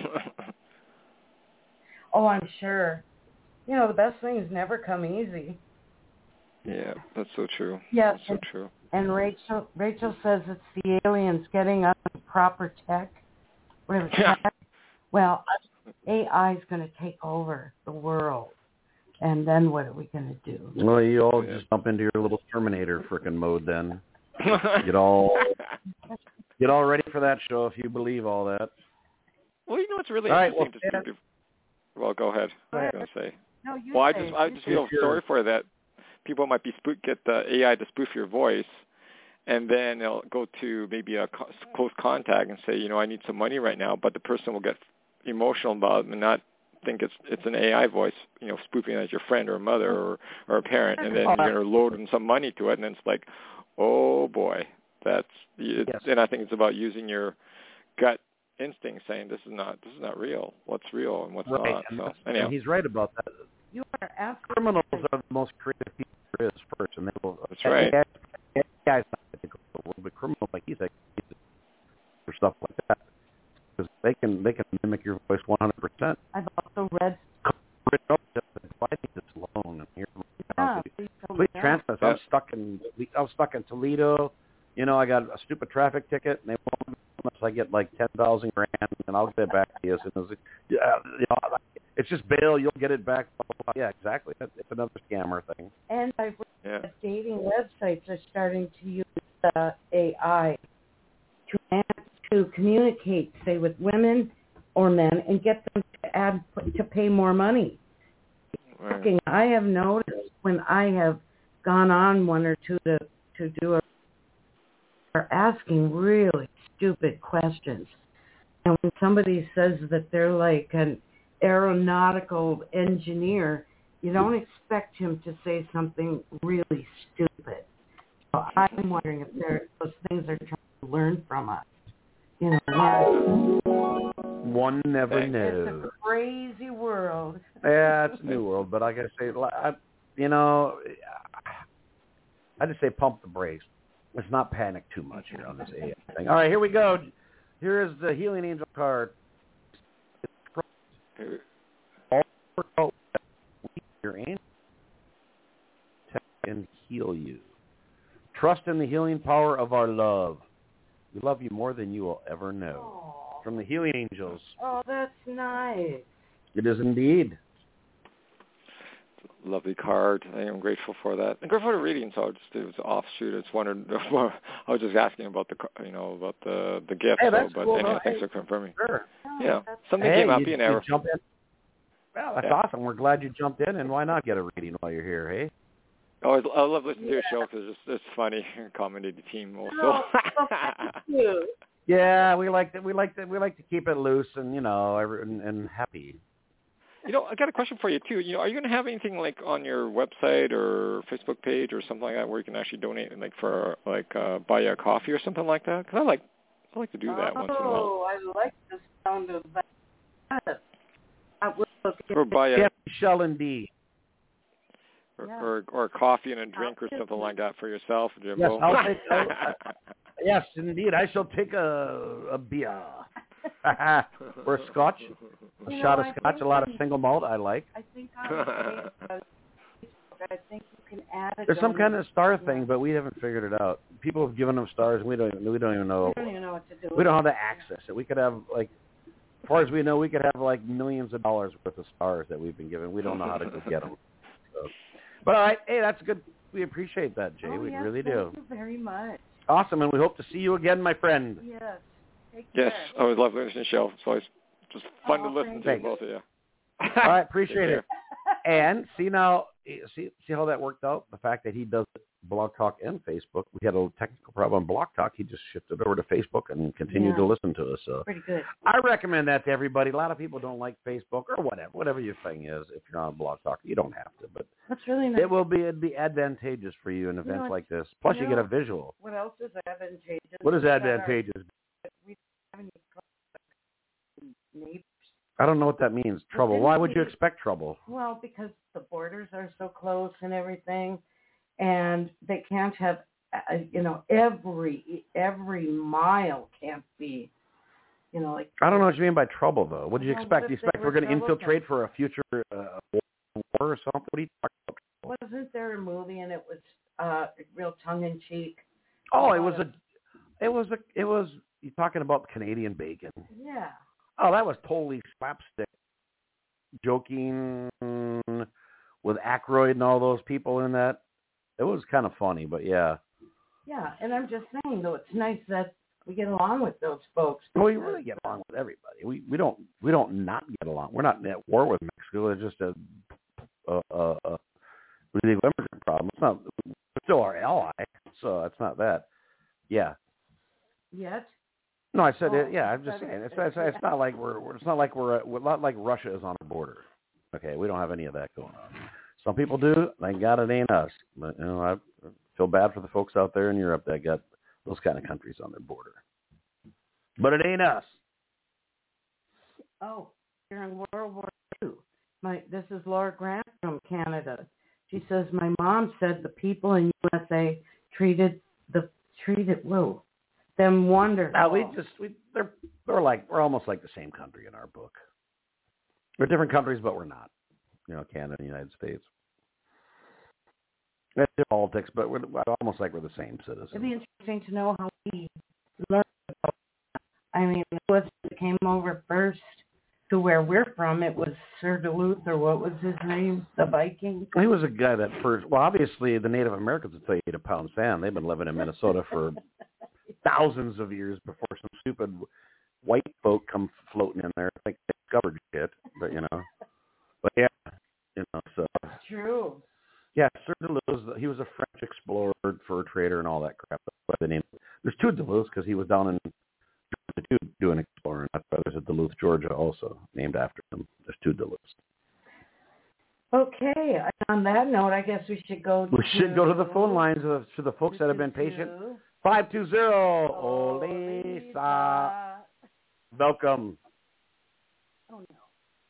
Oh, I'm sure. You know, the best things never come easy. Yeah, that's so true. Yeah, that's so and, true. And Rachel, Rachel says it's the aliens getting us proper tech. Whatever Yeah. tech. Well, A I is going to take over the world, and then what are we going to do? Well, you all just jump into your little Terminator frickin' mode then. Get all get all ready for that show if you believe all that. Well, you know what's really all interesting right, well, to yeah. Well, go ahead. Go ahead. I was going to say. No, you well, I say, just I just feel sorry for that. People might be spook get the A I to spoof your voice, and then they'll go to maybe a co- close contact and say, you know, I need some money right now, but the person will get emotional about it and not think it's it's an A I voice, you know, spoofing as your friend or a mother or, or a parent, and then you're going to load them some money to it, and then it's like, oh boy, that's it's, yes. And I think it's about using your gut instinct, saying this is not this is not real. What's real and what's right. not. And, so anyhow, and he's right about that. You are absolutely Criminals are the most creative people there is first, and they will. That's right. A I, A I is not going to go the world, but criminals like he's like for stuff like that, because they can they can mimic your voice one hundred percent. I've also read. Why need this loan? And here's Yeah, please, please transfer. Yeah. I'm stuck in I'm stuck in Toledo. You know, I got a stupid traffic ticket, and they won't unless I get like ten thousand grand, and I'll get it back to you as soon as it, yeah, you know, it's just bail. You'll get it back. Yeah, exactly. It's another scammer thing. And I've yeah. read that dating websites are starting to use uh, A I to to communicate, say, with women or men, and get them to add to pay more money. Right. I have noticed when I have gone on one or two to to do a are asking really stupid questions. And when somebody says that they're like an aeronautical engineer, you don't expect him to say something really stupid. So I'm wondering if there those things are trying to learn from us. You know, one never it's knows. a crazy world. Yeah, it's a new world, but like I say, I, you know, I just say pump the brakes. Let's not panic too much here on this A I thing. All right, here we go. Here is the Healing Angel card. All your angel and heal you. Trust in the healing power of our love. We love you more than you will ever know. Aww. From the Healing Angels. Oh, that's nice. It is indeed. Lovely card. I am grateful for that. I'm grateful for the reading. So just, it was an offshoot. I just wondered. I was just asking about the, you know, about the the gift. Hey, so, that's but cool. anyway, No, thanks hey, for confirming. Sure. Oh, Yeah, that's something hey, came up. You, You never. you jump in. Well, that's yeah. awesome. We're glad you jumped in, and why not get a reading while you're here, hey? Oh, I love listening to your show because it's, it's funny and comedy the team also. Oh, thank you. Yeah, we like to we like to we like to keep it loose and you know and, and happy. You know, I got a question for you too. You know, are you going to have anything like on your website or Facebook page or something like that where you can actually donate, like for like uh, buy you a coffee or something like that? Because I like I like to do that oh, once in a while. Oh, I like the sound of that. I will look Or buy a yeah, shall indeed. Or, yeah. or or a coffee and a drink or something like that for yourself, Jimbo. Yes, I'll take, I, yes, indeed. I shall take a a beer or a scotch, a You shot know, of scotch, a lot of single malt. I like. I think on the Facebook, I think you can add a There's some kind of star yeah. thing, but we haven't figured it out. People have given them stars, and we don't. We don't even know. We don't even know what to do. We don't have to access it. We could have like, as far as we know, we could have like millions of dollars worth of stars that we've been given. We don't know how to go get them. So. But all right, hey, that's good. We appreciate that, Jay. Oh, we yes, really thank do. Thank you very much. Awesome, and we hope to see you again, my friend. Yes. Take Yes, care. I always love listening to the show. It's always just fun Oh, to listen to thanks. both of you. All right, appreciate it. And see now, see see how that worked out? The fact that he does Blog Talk and Facebook. We had a technical problem on Blog Talk. He just shifted over to Facebook and continued Yeah. to listen to us. So Pretty good. I recommend that to everybody. A lot of people don't like Facebook or whatever, whatever your thing is. If you're on Blog Talk, you don't have to, but That's really nice. it will be it'd be advantageous for you in You events know, like this. Plus, you you know, get a visual. What else is advantageous? What is We got our- advantageous? We don't have any neighbors. I don't know what that means. Trouble. didn't Why would you we- expect trouble? Well, because the borders are so close and everything, and they can't have, uh, you know, every every mile can't be, you know, like. I don't know what you mean by trouble, though. What do you Well, expect? what Do you if they expect were we're going to trouble infiltrate for a future uh, war or something? What are you talking about? Wasn't there a movie and it was uh, real tongue in cheek? Oh, it was a, it was a, it was. You talking about Canadian bacon? Yeah. Oh, that was totally slapstick, joking with Aykroyd and all those people in that. It was kind of funny, but yeah. Yeah, and I'm just saying though, it's nice that we get along with those folks. Well, we really get along with everybody. We we don't we don't not get along. We're not at war with Mexico. It's just a a, a, a illegal immigrant problem. It's not. We're still our ally, so it's not that. Yeah. Yet. No, I said Oh, it. Yeah, I'm just saying. It's, it's it's not like we're, we're it's not like we're we're not like Russia is on our border. Okay, we don't have any of that going on. Some people do. Thank God it ain't us. But you know, I feel bad for the folks out there in Europe that got those kind of countries on their border. But it ain't us. Oh, during World War Two, my this is Laura Grant from Canada. She says my mom said the people in U S A treated the treated whoa them wonderful. No, we just we they're they're like we're almost like the same country in our book. We're different countries, but we're not. You know, Canada and the United States. It's politics, but we're almost like we're the same citizens. It'd be interesting to know how we learned about that. I mean, it was came over first to where we're from. It was Sir Duluth, or what was his name? The Viking. He was a guy that first. Well, obviously, the Native Americans would tell you to pound sand. They've been living in Minnesota for thousands of years before some stupid white folk come floating in there. Like they discovered shit, but you know. But yeah, you know. So True. yeah, Sir Duluth. He was a French explorer, fur trader, and all that crap. But the name there's two Duluths because he was down in Georgia doing exploring. That's why there's a Duluth, Georgia, also named after him. There's two Duluths. Okay. On that note, I guess we should go. We to, should go to the phone lines to the, to the folks that have been patient. Five two zero. Oh, Lisa. Welcome. Oh no.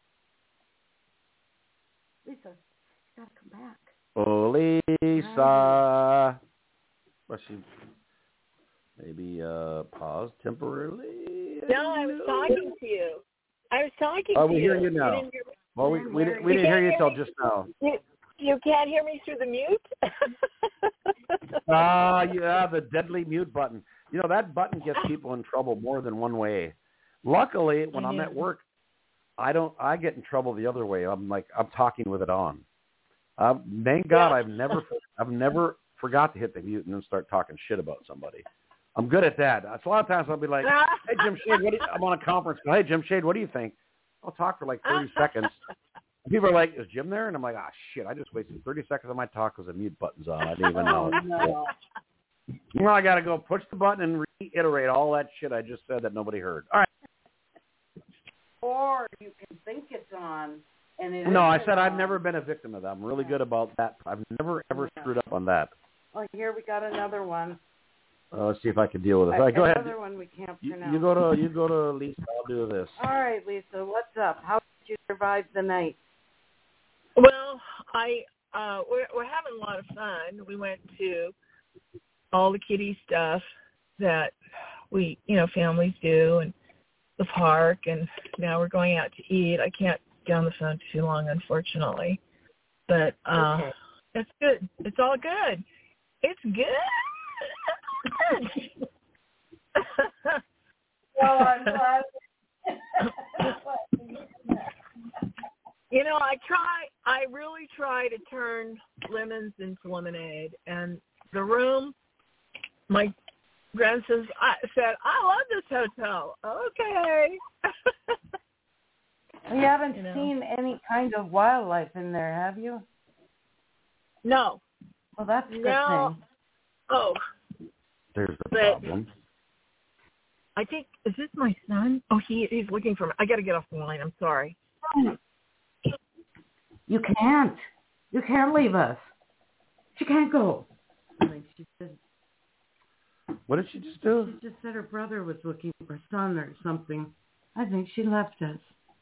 Lisa, you gotta come back. Oh, Lisa. Well, she maybe uh, paused temporarily. No, I was talking to you. I was talking Oh, to we you. hear you now. You didn't hear me. Well, we we, didn't- we You didn't hear can't you hear till me? just now. You, you can't hear me through the mute? Ah, yeah, the deadly mute button. You know, that button gets people in trouble more than one way. Luckily, when I'm at work, I don't. I get in trouble the other way. I'm like, I'm talking with it on. Uh, thank God, Yeah. I've never, I've never forgot to hit the mute and then start talking shit about somebody. I'm good at that. It's a lot of times I'll be like, "Hey Jim Shade, what do you, I'm on a conference. Hey Jim Shade, what do you think?" I'll talk for like thirty seconds, People are like, is Jim there? And I'm like, ah, shit, I just wasted thirty seconds of my talk because the mute button's on. I didn't even know. Oh, no. You know, I got to go push the button and reiterate all that shit I just said that nobody heard. All right. Or you can think it's on. And it No, I isn't said I've on. never been a victim of that. I'm really good about that. I've never, ever Yeah. screwed up on that. Oh, here we got another one. Uh, let's see if I can deal with it. All right, go ahead. Another one we can't You, pronounce. you go to you go to Lisa. I'll do this. All right, Lisa, what's up? How did you survive the night? Well, I uh, we're we're having a lot of fun. We went to all the kiddie stuff that we, you know, families do, and the park, and now we're going out to eat. I can't stay on the phone too long, unfortunately, but uh, Okay. it's good. It's all good. It's good. Well, I'm glad. You know, I try, I really try to turn lemons into lemonade. And the room, my grandson I said, I love this hotel. Okay. You haven't You know. seen any kind of wildlife in there, have you? No. Well, that's a good No. thing. Oh, There's the But- problem. I think, is this my son? Oh, he he's looking for me. I got to get off the line. I'm sorry. You can't. You can't leave us. She can't go. I think she said, What did she just do? she just said her brother was looking for her son or something. I think she left us.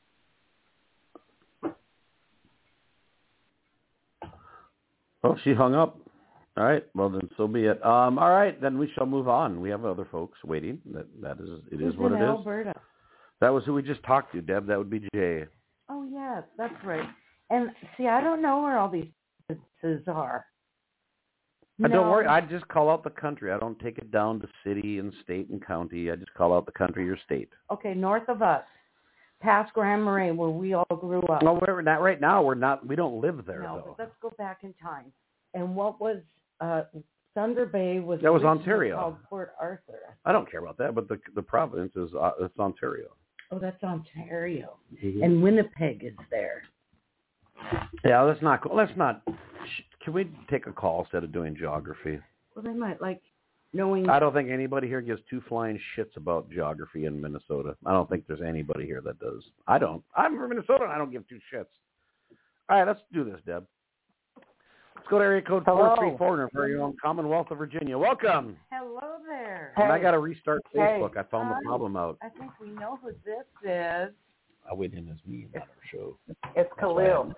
Oh, she hung up. All right. Well, then so be it. Um. All right. Then we shall move on. We have other folks waiting. That that is it is Who's what in it is. Alberta? That was who we just talked to, Deb. That would be Jay. Oh, yes, that's right. And see, I don't know where all these businesses are. Uh, Don't No. worry. I just call out the country. I don't take it down to city and state and county. I just call out the country or state. Okay, north of us, past Grand Marais, where we all grew up. No, we're not right now. We're not. We don't live there No, though. but let's go back in time. And what was uh, Thunder Bay was That was originally Ontario. called Port Arthur. I don't care about that. But the the province is uh, it's Ontario. Oh, that's Ontario. Mm-hmm. And Winnipeg is there. Yeah. Let's not. go- Let's not. Can we take a call instead of doing geography? Well, they might like knowing. I don't think anybody here gives two flying shits about geography in Minnesota. I don't think there's anybody here that does. I don't. I'm from Minnesota and I don't give two shits. All right, let's do this, Deb. Let's go to area code Hello. four three four in our very own Commonwealth of Virginia. Welcome. Hello there. And I Hey. got to restart Hey. Facebook. I found Hi. the problem out. I think we know who this is. I went in as me, not our show. It's Khalil.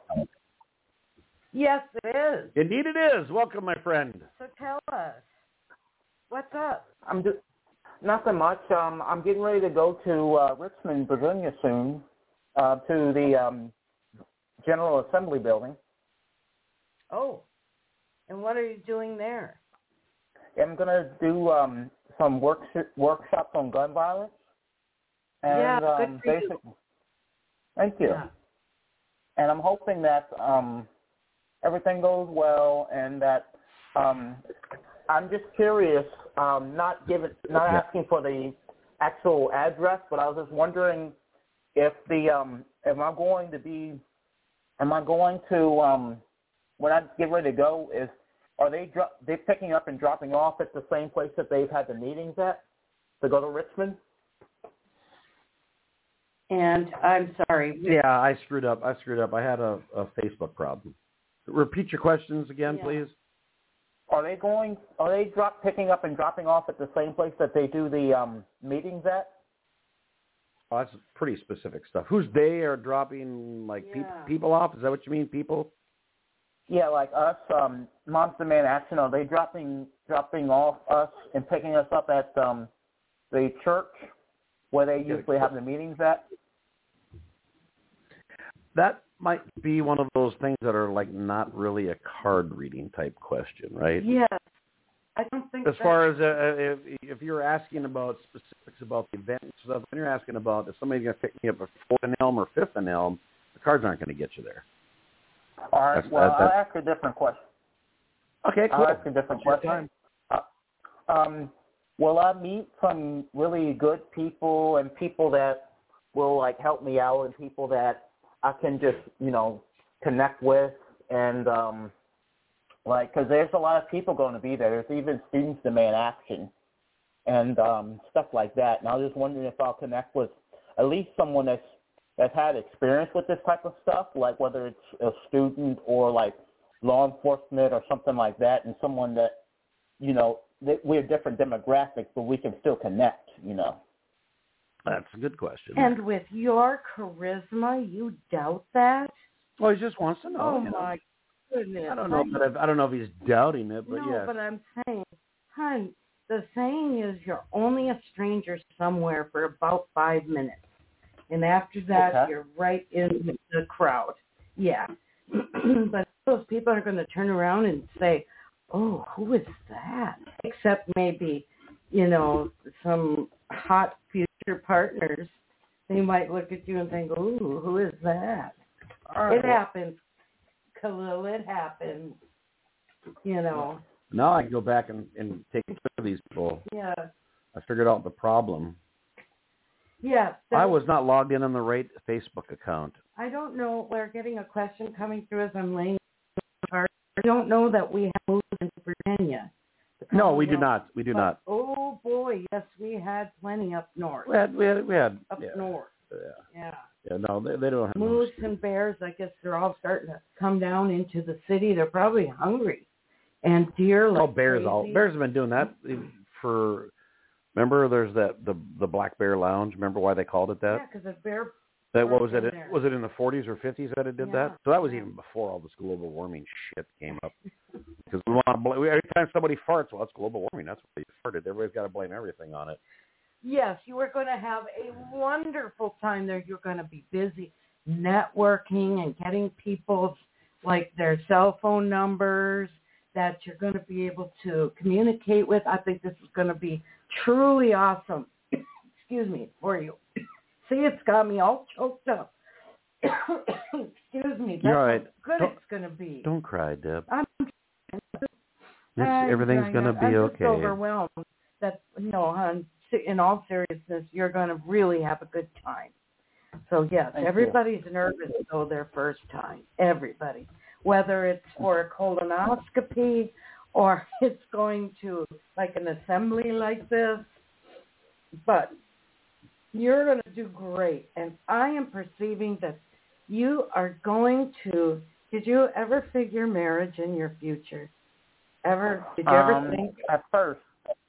Yes, it is. Indeed it is. Welcome, my friend. So tell us, what's up? I'm just nothing much. Um, I'm getting ready to go to uh, Richmond, Virginia soon, uh, to the um, General Assembly building. Oh, and what are you doing there? I'm going to do um, some work workshops on gun violence. And, Yeah, good um, for you. basic, Thank you. Yeah. And I'm hoping that um, everything goes well, and that um, I'm just curious, um, not giving, not Yeah. asking for the actual address, but I was just wondering if the um, am I going to be, am I going to um, when I get ready to go, is are they dro- they picking up and dropping off at the same place that they've had the meetings at to go to Richmond? And I'm sorry. Yeah, I screwed up. I screwed up. I had a, a Facebook problem. Repeat your questions again, Yeah. please. Are they going? Are they drop picking up and dropping off at the same place that they do the um, meetings at? Oh, that's pretty specific stuff. Who's they are dropping like Yeah. peop people off? Is that what you mean, people? Yeah, like us, um, Moms Demand Action. Are they dropping dropping off us and picking us up at um, the church where they Yeah. usually have the meetings at? That might be one of those things that are like not really a card reading type question, right? Yes. I don't think As that- far as uh, if if you're asking about specifics about the event and stuff, when you're asking about if somebody's going to pick me up at fourth and Elm or fifth and Elm, the cards aren't going to get you there. All right. That's- well, that- I'll that- ask a different question. Okay, cool. I'll ask a different It's your question. Uh, um, will I meet some really good people and people that will like help me out and people that I can just, you know, connect with, and um, like, because there's a lot of people going to be there. There's even students demand action and um, stuff like that. And I was just wondering if I'll connect with at least someone that's that's had experience with this type of stuff, like whether it's a student or like law enforcement or something like that, and someone that, you know, that we're different demographics, but we can still connect, you know. That's a good question. And with your charisma, you doubt that? Well, he just wants to know. Oh, you know. my goodness. I don't know, but I've, I don't know if he's doubting it, but no, yes. but I'm saying, hon, the saying is you're only a stranger somewhere for about five minutes. And after that, okay. you're right in the crowd. Yeah. But those people are going to turn around and say, oh, who is that? Except maybe, you know, some hot future partners. They might look at you and think, ooh, who is that? All right. It happens, Khalil. It happens. You know. Now I can go back and, and take care of these people. Yeah. I figured out the problem. Yeah. I was not logged in on the right Facebook account. I don't know. We're getting a question coming through as I'm laying I don't know that we have moved into Virginia. No, we do not. We do but, not. Oh, boy, yes, we had plenty up north. We had, we had, we had up yeah. north. Yeah. Yeah. Yeah, no, they, they don't have moose and bears. I guess they're all starting to come down into the city. They're probably hungry. And deer like Oh, bears crazy. all bears have been doing that for. Remember, there's that the the Black Bear Lounge. Remember why they called it that? Yeah, because a bear. That what was it? There. Was it in the forties or fifties that it did yeah. that? So that was yeah. even before all this global warming shit came up. Because we want to blame, every time somebody farts, well, it's global warming. That's why you farted. Everybody's got to blame everything on it. Yes, you are going to have a wonderful time there. You're going to be busy networking and getting people's like their cell phone numbers that you're going to be able to communicate with. I think this is going to be truly awesome. Excuse me for you. See, it's got me all choked up. Excuse me. That's You're all right. how good don't, it's going to be. Don't cry, Deb. I'm, I'm everything's going to be I'm okay. just overwhelmed that, you know, hon, in all seriousness, you're going to really have a good time. So, yes, Thank everybody's you. nervous to go their first time. Everybody. Whether it's for a colonoscopy or it's going to, like, an assembly like this. But you're going to do great. And I am perceiving that you are going to, did you ever figure marriage in your future? Ever? Did you ever um, think? At first.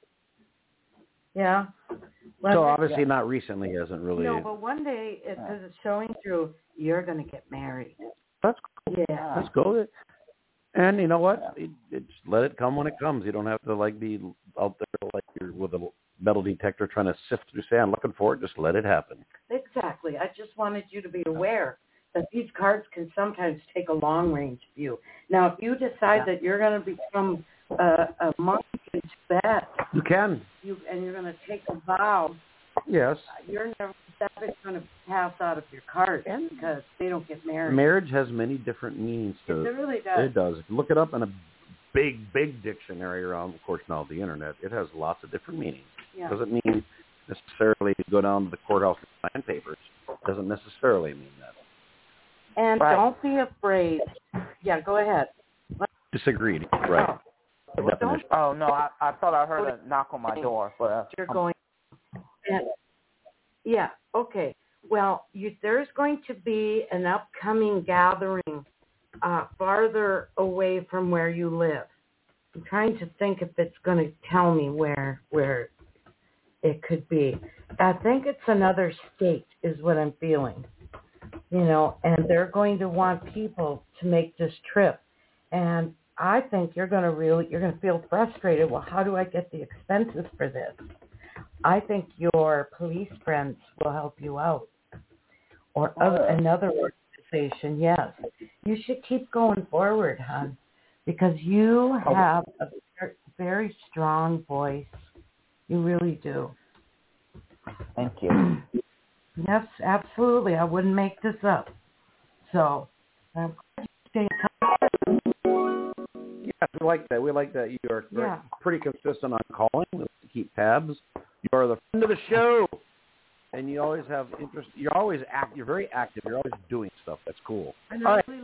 Yeah. Well, so obviously yeah. not recently hasn't really. No, but one day it, yeah. it's showing through, you're going to get married. That's cool. Yeah. Let's go. And you know what? It, it's let it come when it comes. You don't have to like be out there like you're with a metal detector trying to sift through sand looking for it. Just let it happen. Exactly. I just wanted you to be aware that these cards can sometimes take a long-range view. Now, if you decide yeah. that you're going to become a, a monk in Tibet, you can. You and you're going to take a vow. Yes. You're never that is going to pass out of your cards because they don't get married. Marriage has many different meanings to it. It really does. It does. If you look it up in a big, big dictionary around, of course, now the internet, it has lots of different meanings. Yeah. It doesn't mean necessarily to go down to the courthouse and sign papers. It doesn't necessarily mean that. And right. don't be afraid. Yeah, go ahead. Disagreed. Right. Oh, well, don't, oh no, I, I thought I heard a knock on my door. But uh, you're going. And, yeah. Okay. Well, you, there's going to be an upcoming gathering uh, farther away from where you live. I'm trying to think if it's going to tell me where where it could be. I think it's another state is what I'm feeling. You know, and they're going to want people to make this trip. And I think you're going to really, you're going to feel frustrated. Well, how do I get the expenses for this? I think your police friends will help you out. Or other, another organization, yes. You should keep going forward, hon, because you have a very, very strong voice. You really do. Thank you. Yes, absolutely. I wouldn't make this up. So, I'm glad you stay in touch. Yes, we like that. We like that you are yeah. pretty consistent on calling to keep tabs. You are the friend of the show, and you always have interest. You're always act. You're very active. You're always doing stuff. That's cool. And I really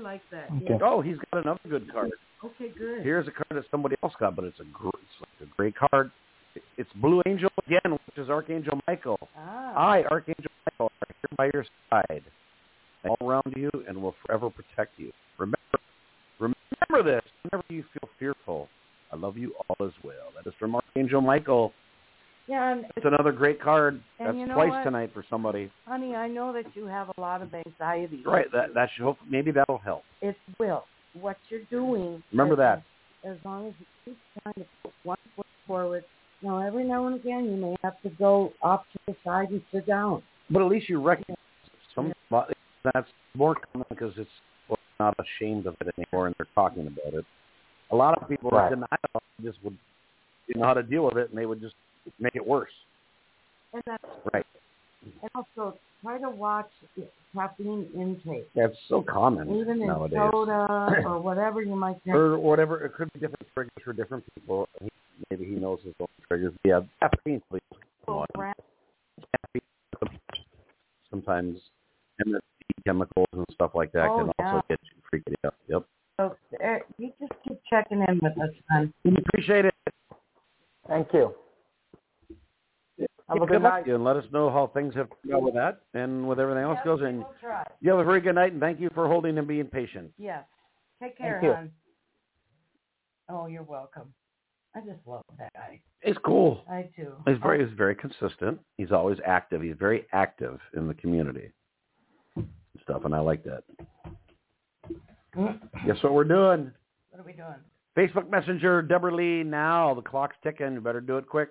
like that. Okay. Yeah. Oh, he's got another good card. Okay, good. Here's a card that somebody else got, but it's a great, it's like a great card. It's Blue Angel again, which is Archangel Michael. Ah. I, Archangel Michael, are here by your side, all around you, and will forever protect you. Remember, remember this. Whenever you feel fearful, I love you all as well. That is from Archangel Michael. Yeah, and It's another great card. And That's you know twice what? tonight for somebody. honey, I know that you have a lot of anxiety. Right. That that should hope maybe that'll help. It will. What you're doing. Remember is, that. As long as you keep trying to put one foot forward. Now, every now and again, you may have to go off to the side and sit down. But at least you recognize some. That's more common because it's well, not ashamed of it anymore, and they're talking about it. A lot of people Right. in denial just would didn't know how to deal with it, and they would just make it worse. And that's Right. And also, try to watch caffeine intake. That's so common Even in nowadays. soda or whatever you might drink. Or whatever. It could be different triggers for different people. He, maybe he knows his own triggers. Yeah, caffeine, please. Oh, crap. Caffeine, sometimes M S G chemicals and stuff like that Oh, can yeah. also get you freaking out. Yep. So, uh, you just keep checking in with us, hon. We appreciate it. Thank you. Have a good luck night. to you, and let us know how things have gone with that and with everything else Yes, goes. we And will try. you have a very good night, and thank you for holding and being patient. Yes. Take care, Thank you. hon. Oh, you're welcome. I just love that guy. It's cool. I do. He's very, he's very consistent. He's always active. He's very active in the community and stuff, and I like that. Mm. Guess what we're doing? What are we doing? Facebook Messenger, Deborah Lee. Now the clock's ticking. You better do it quick.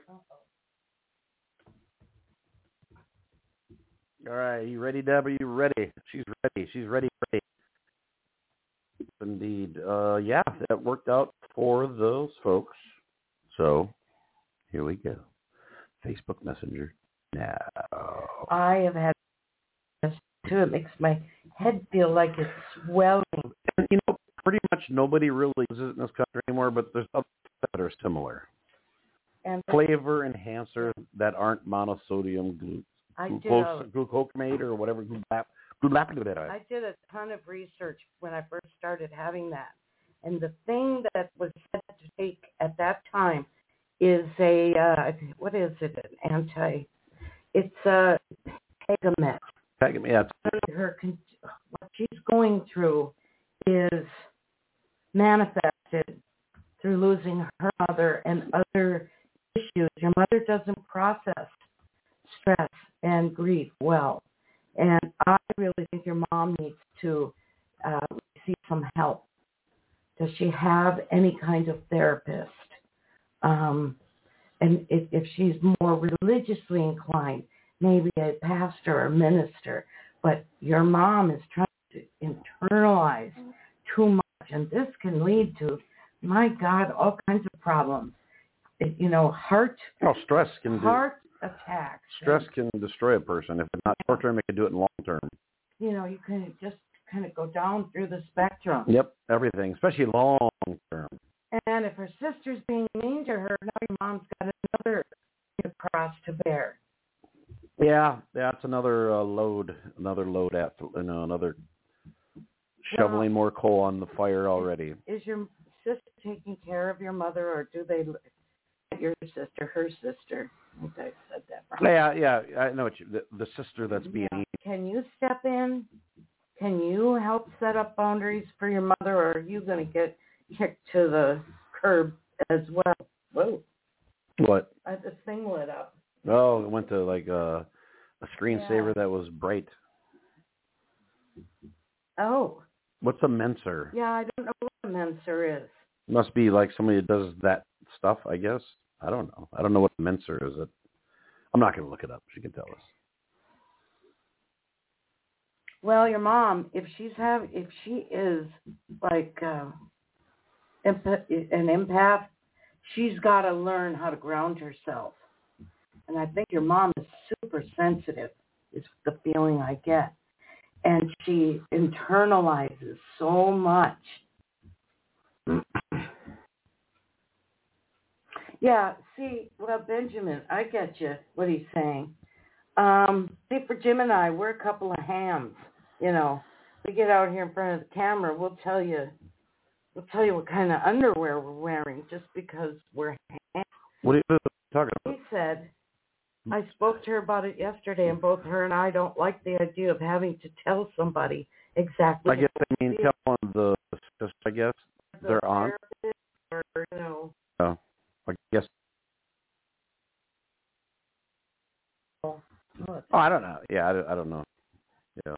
All right, you ready, Deb? Are you ready? She's ready. She's ready. Ready. Indeed. Uh, yeah, that worked out for those folks. So here we go. Facebook Messenger now. I have had this too. It makes my head feel like it's swelling. And, you know, pretty much nobody really uses it in this country anymore, but there's other that are similar. And Flavor enhancers that aren't monosodium glu- I did glucose, a, glucosamate or whatever. Glutap, glutap, I did a ton of research when I first started having that. And the thing that was said to take at that time is a, uh, what is it, an anti, it's a Pegamet. Pegamet, yeah. Her, what she's going through is manifested through losing her mother and other issues. Your mother doesn't process stress and grief well. And I really think your mom needs to uh, receive some help. Does she have any kind of therapist? Um, and if, if she's more religiously inclined, maybe a pastor or minister. But your mom is trying to internalize too much, and this can lead to, my God, all kinds of problems. It, you know, heart, Oh, stress can do. heart attacks. Stress can destroy a person. If it's not short term, it can do it in long term. You know, you can just kind of go down through the spectrum. Yep, everything, especially long term. And if her sister's being mean to her, now your mom's got another cross to bear. Yeah, that's another uh, load, another load at, you know, another shoveling more coal on the fire already. Is your sister taking care of your mother, or do they, your sister, her sister? I think I said that wrong. Yeah, yeah, I know what you, the, the sister that's being. Yeah. Can you step in? Can you help set up boundaries for your mother, or are you going to get kicked to the curb as well? Whoa. What? Uh, this thing lit up. Oh, it went to like a, a screensaver Yeah. that was bright. Oh. What's a menser? Yeah, I don't know what a menser is. Must be like somebody that does that stuff, I guess. I don't know. I don't know what a menser is. It. I'm not going to look it up. She can tell us. Well, your mom, if she's have, if she is like uh, empath- an empath, she's got to learn how to ground herself. And I think your mom is super sensitive, is the feeling I get. And she internalizes so much. Yeah, see, well, Benjamin, I get you, what he's saying. Um, see, for Jim and I, we're a couple of hams, you know. we get out here in front of the camera, we'll tell you, we'll tell you what kind of underwear we're wearing, just because we're. What are you talking about? He said, I spoke to her about it yesterday, and both her and I don't like the idea of having to tell somebody exactly. I guess I mean tell them the, I guess the they're on. Or, you know. Oh, I guess. Oh, oh, I don't know. Yeah, I, I don't know. Yeah.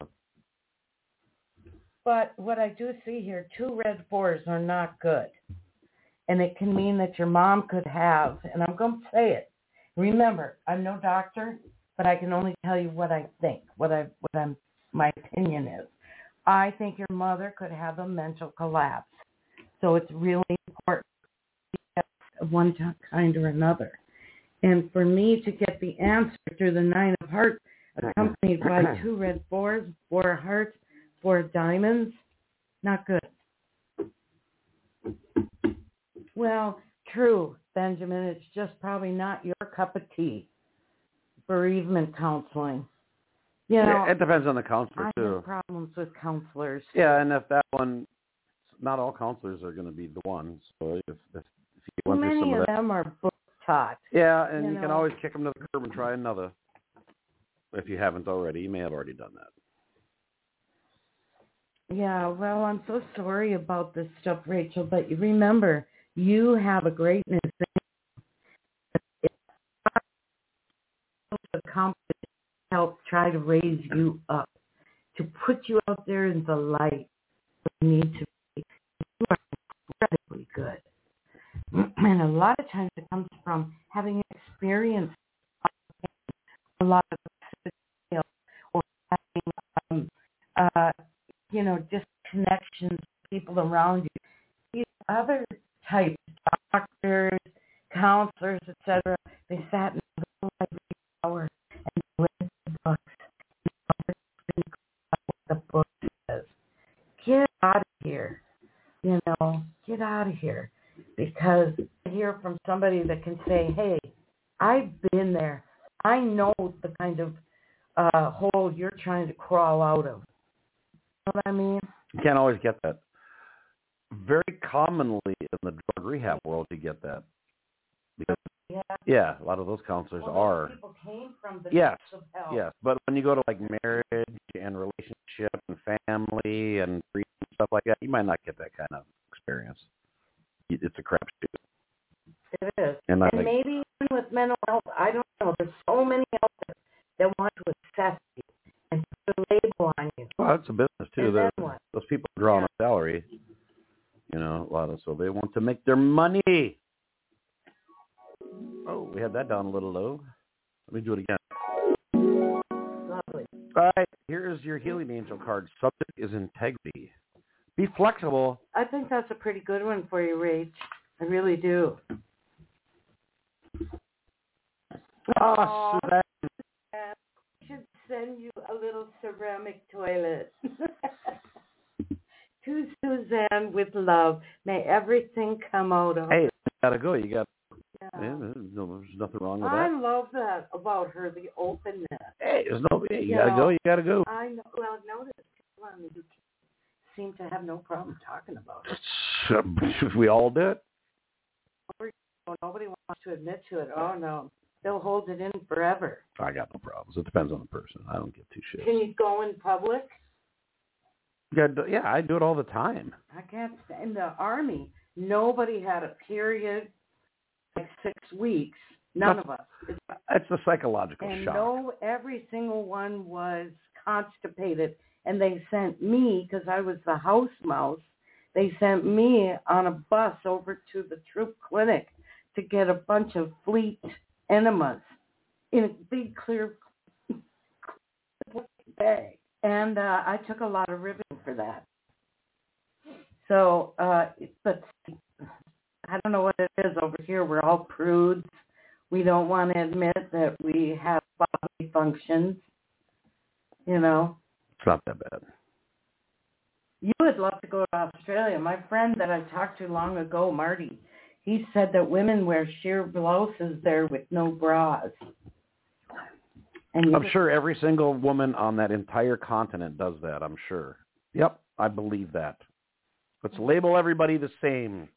But what I do see here, two red fours are not good. And it can mean that your mom could have, and I'm going to say it. Remember, I'm no doctor, but I can only tell you what I think, what I, what I'm, my opinion is. I think your mother could have a mental collapse. So it's really important of one kind or another. And for me to get the answer through the nine of hearts, accompanied by two red fours, four hearts, four diamonds, not good. Well, true, Benjamin, it's just probably not your cup of tea. Bereavement counseling. You know, it depends on the counselor, I too. have problems with counselors. Yeah, and if that one, not all counselors are going to be the ones. So if, if, if you went Many through some of of that, them are book taught. yeah, and you you know. can always kick them to the curb and try another. If you haven't already, you may have already done that. Yeah, well, I'm so sorry about this stuff, Rachel, but you remember, you have a greatness that accomplish, help try to raise you up, to put you out there in the light where you need to be. You are incredibly good. And a lot of times it comes from having experienced a lot of skills or having, um, uh, you know, just connections, people around you. These other types, doctors, counselors, et cetera, they sat in the library hour and read the books and speak about what the book says. Get out of here. You know, get out of here. Because I hear from somebody that can say, hey, I've been there. I know the kind of uh, hole you're trying to crawl out of. You know what I mean? You can't always get that. Very commonly in the drug rehab world, you get that. Because, yeah. yeah, a lot of those counselors well, are. People came from the yes, of help. yes. But when you go to like marriage and relationship and family and freedom and stuff like that, you might not get that kind of experience. It's a crapshoot. It is. And, and think, maybe even with mental health, I don't know. There's so many out there that want to assess you and put a label on you. Well, it's a business too. And then what? Those people draw on yeah. a salary, you know, a lot of so they want to make their money. Oh, we had that down a little low. Let me do it again. Lovely. All right, here is your healing angel card. Subject is integrity. Be flexible. I think that's a pretty good one for you, Rach. I really do. Oh, Suzanne. I should send you a little ceramic toilet. To Suzanne with love. May everything come out of Hey, you gotta go. You got. yeah. Yeah, there's, no, there's nothing wrong with I that. love that about her, the openness. Hey, there's no. Hey, you You gotta know, go. You gotta go. I know. Well, notice people on the U K seem to have no problem talking about it. We all do it. Nobody wants to admit to it. Oh no, they'll hold it in forever. I got no problems. It depends on the person. I don't give two shits. Can you go in public? Yeah, yeah, I do it all the time. I can't. In the army, nobody had a period like six weeks. None of us. It's, It's the psychological and shock. no, every single one was constipated. And they sent me, because I was the house mouse, they sent me on a bus over to the troop clinic to get a bunch of fleet enemas in a big clear bag. And uh, I took a lot of ribbon for that. So, uh, but I don't know what it is over here. We're all prudes. We don't want to admit that we have bodily functions, you know. It's not that bad. You would love to go to Australia. My friend that I talked to long ago, Marty, he said that women wear sheer blouses there with no bras. And I'm sure every single woman on that entire continent does that, I'm sure. Yep, I believe that. Let's label everybody the same.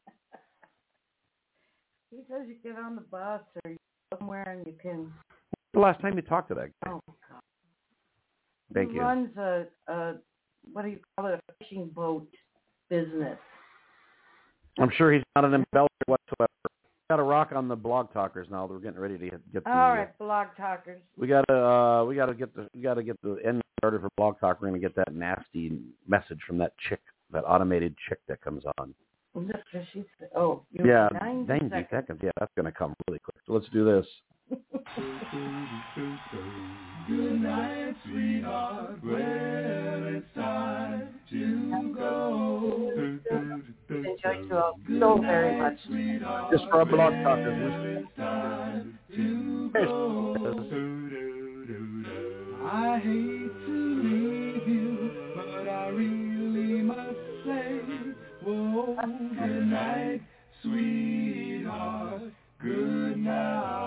He says you get on the bus or you go somewhere and you can... The last time you talked to that guy? Oh, God. Thank he you. He runs a, a, what do you call it, a fishing boat business. I'm sure he's not an embeller whatsoever. We got to rock on the Blog Talkers now. We're getting ready to get the... All right, Blog Talkers. We got to uh, we got to get the we got to get the end started for Blog Talk. We're going to get that nasty message from that chick, that automated chick that comes on. Oh, yeah, ninety, ninety seconds. seconds. Yeah, that's going to come really quick. So let's do this. Good night, sweetheart. Well, it's time to go. Enjoyed you all so very much. Just for our Blog Talkers. It's time to go. I hate to leave you, but I really must say, whoa, good night, sweetheart. Good night.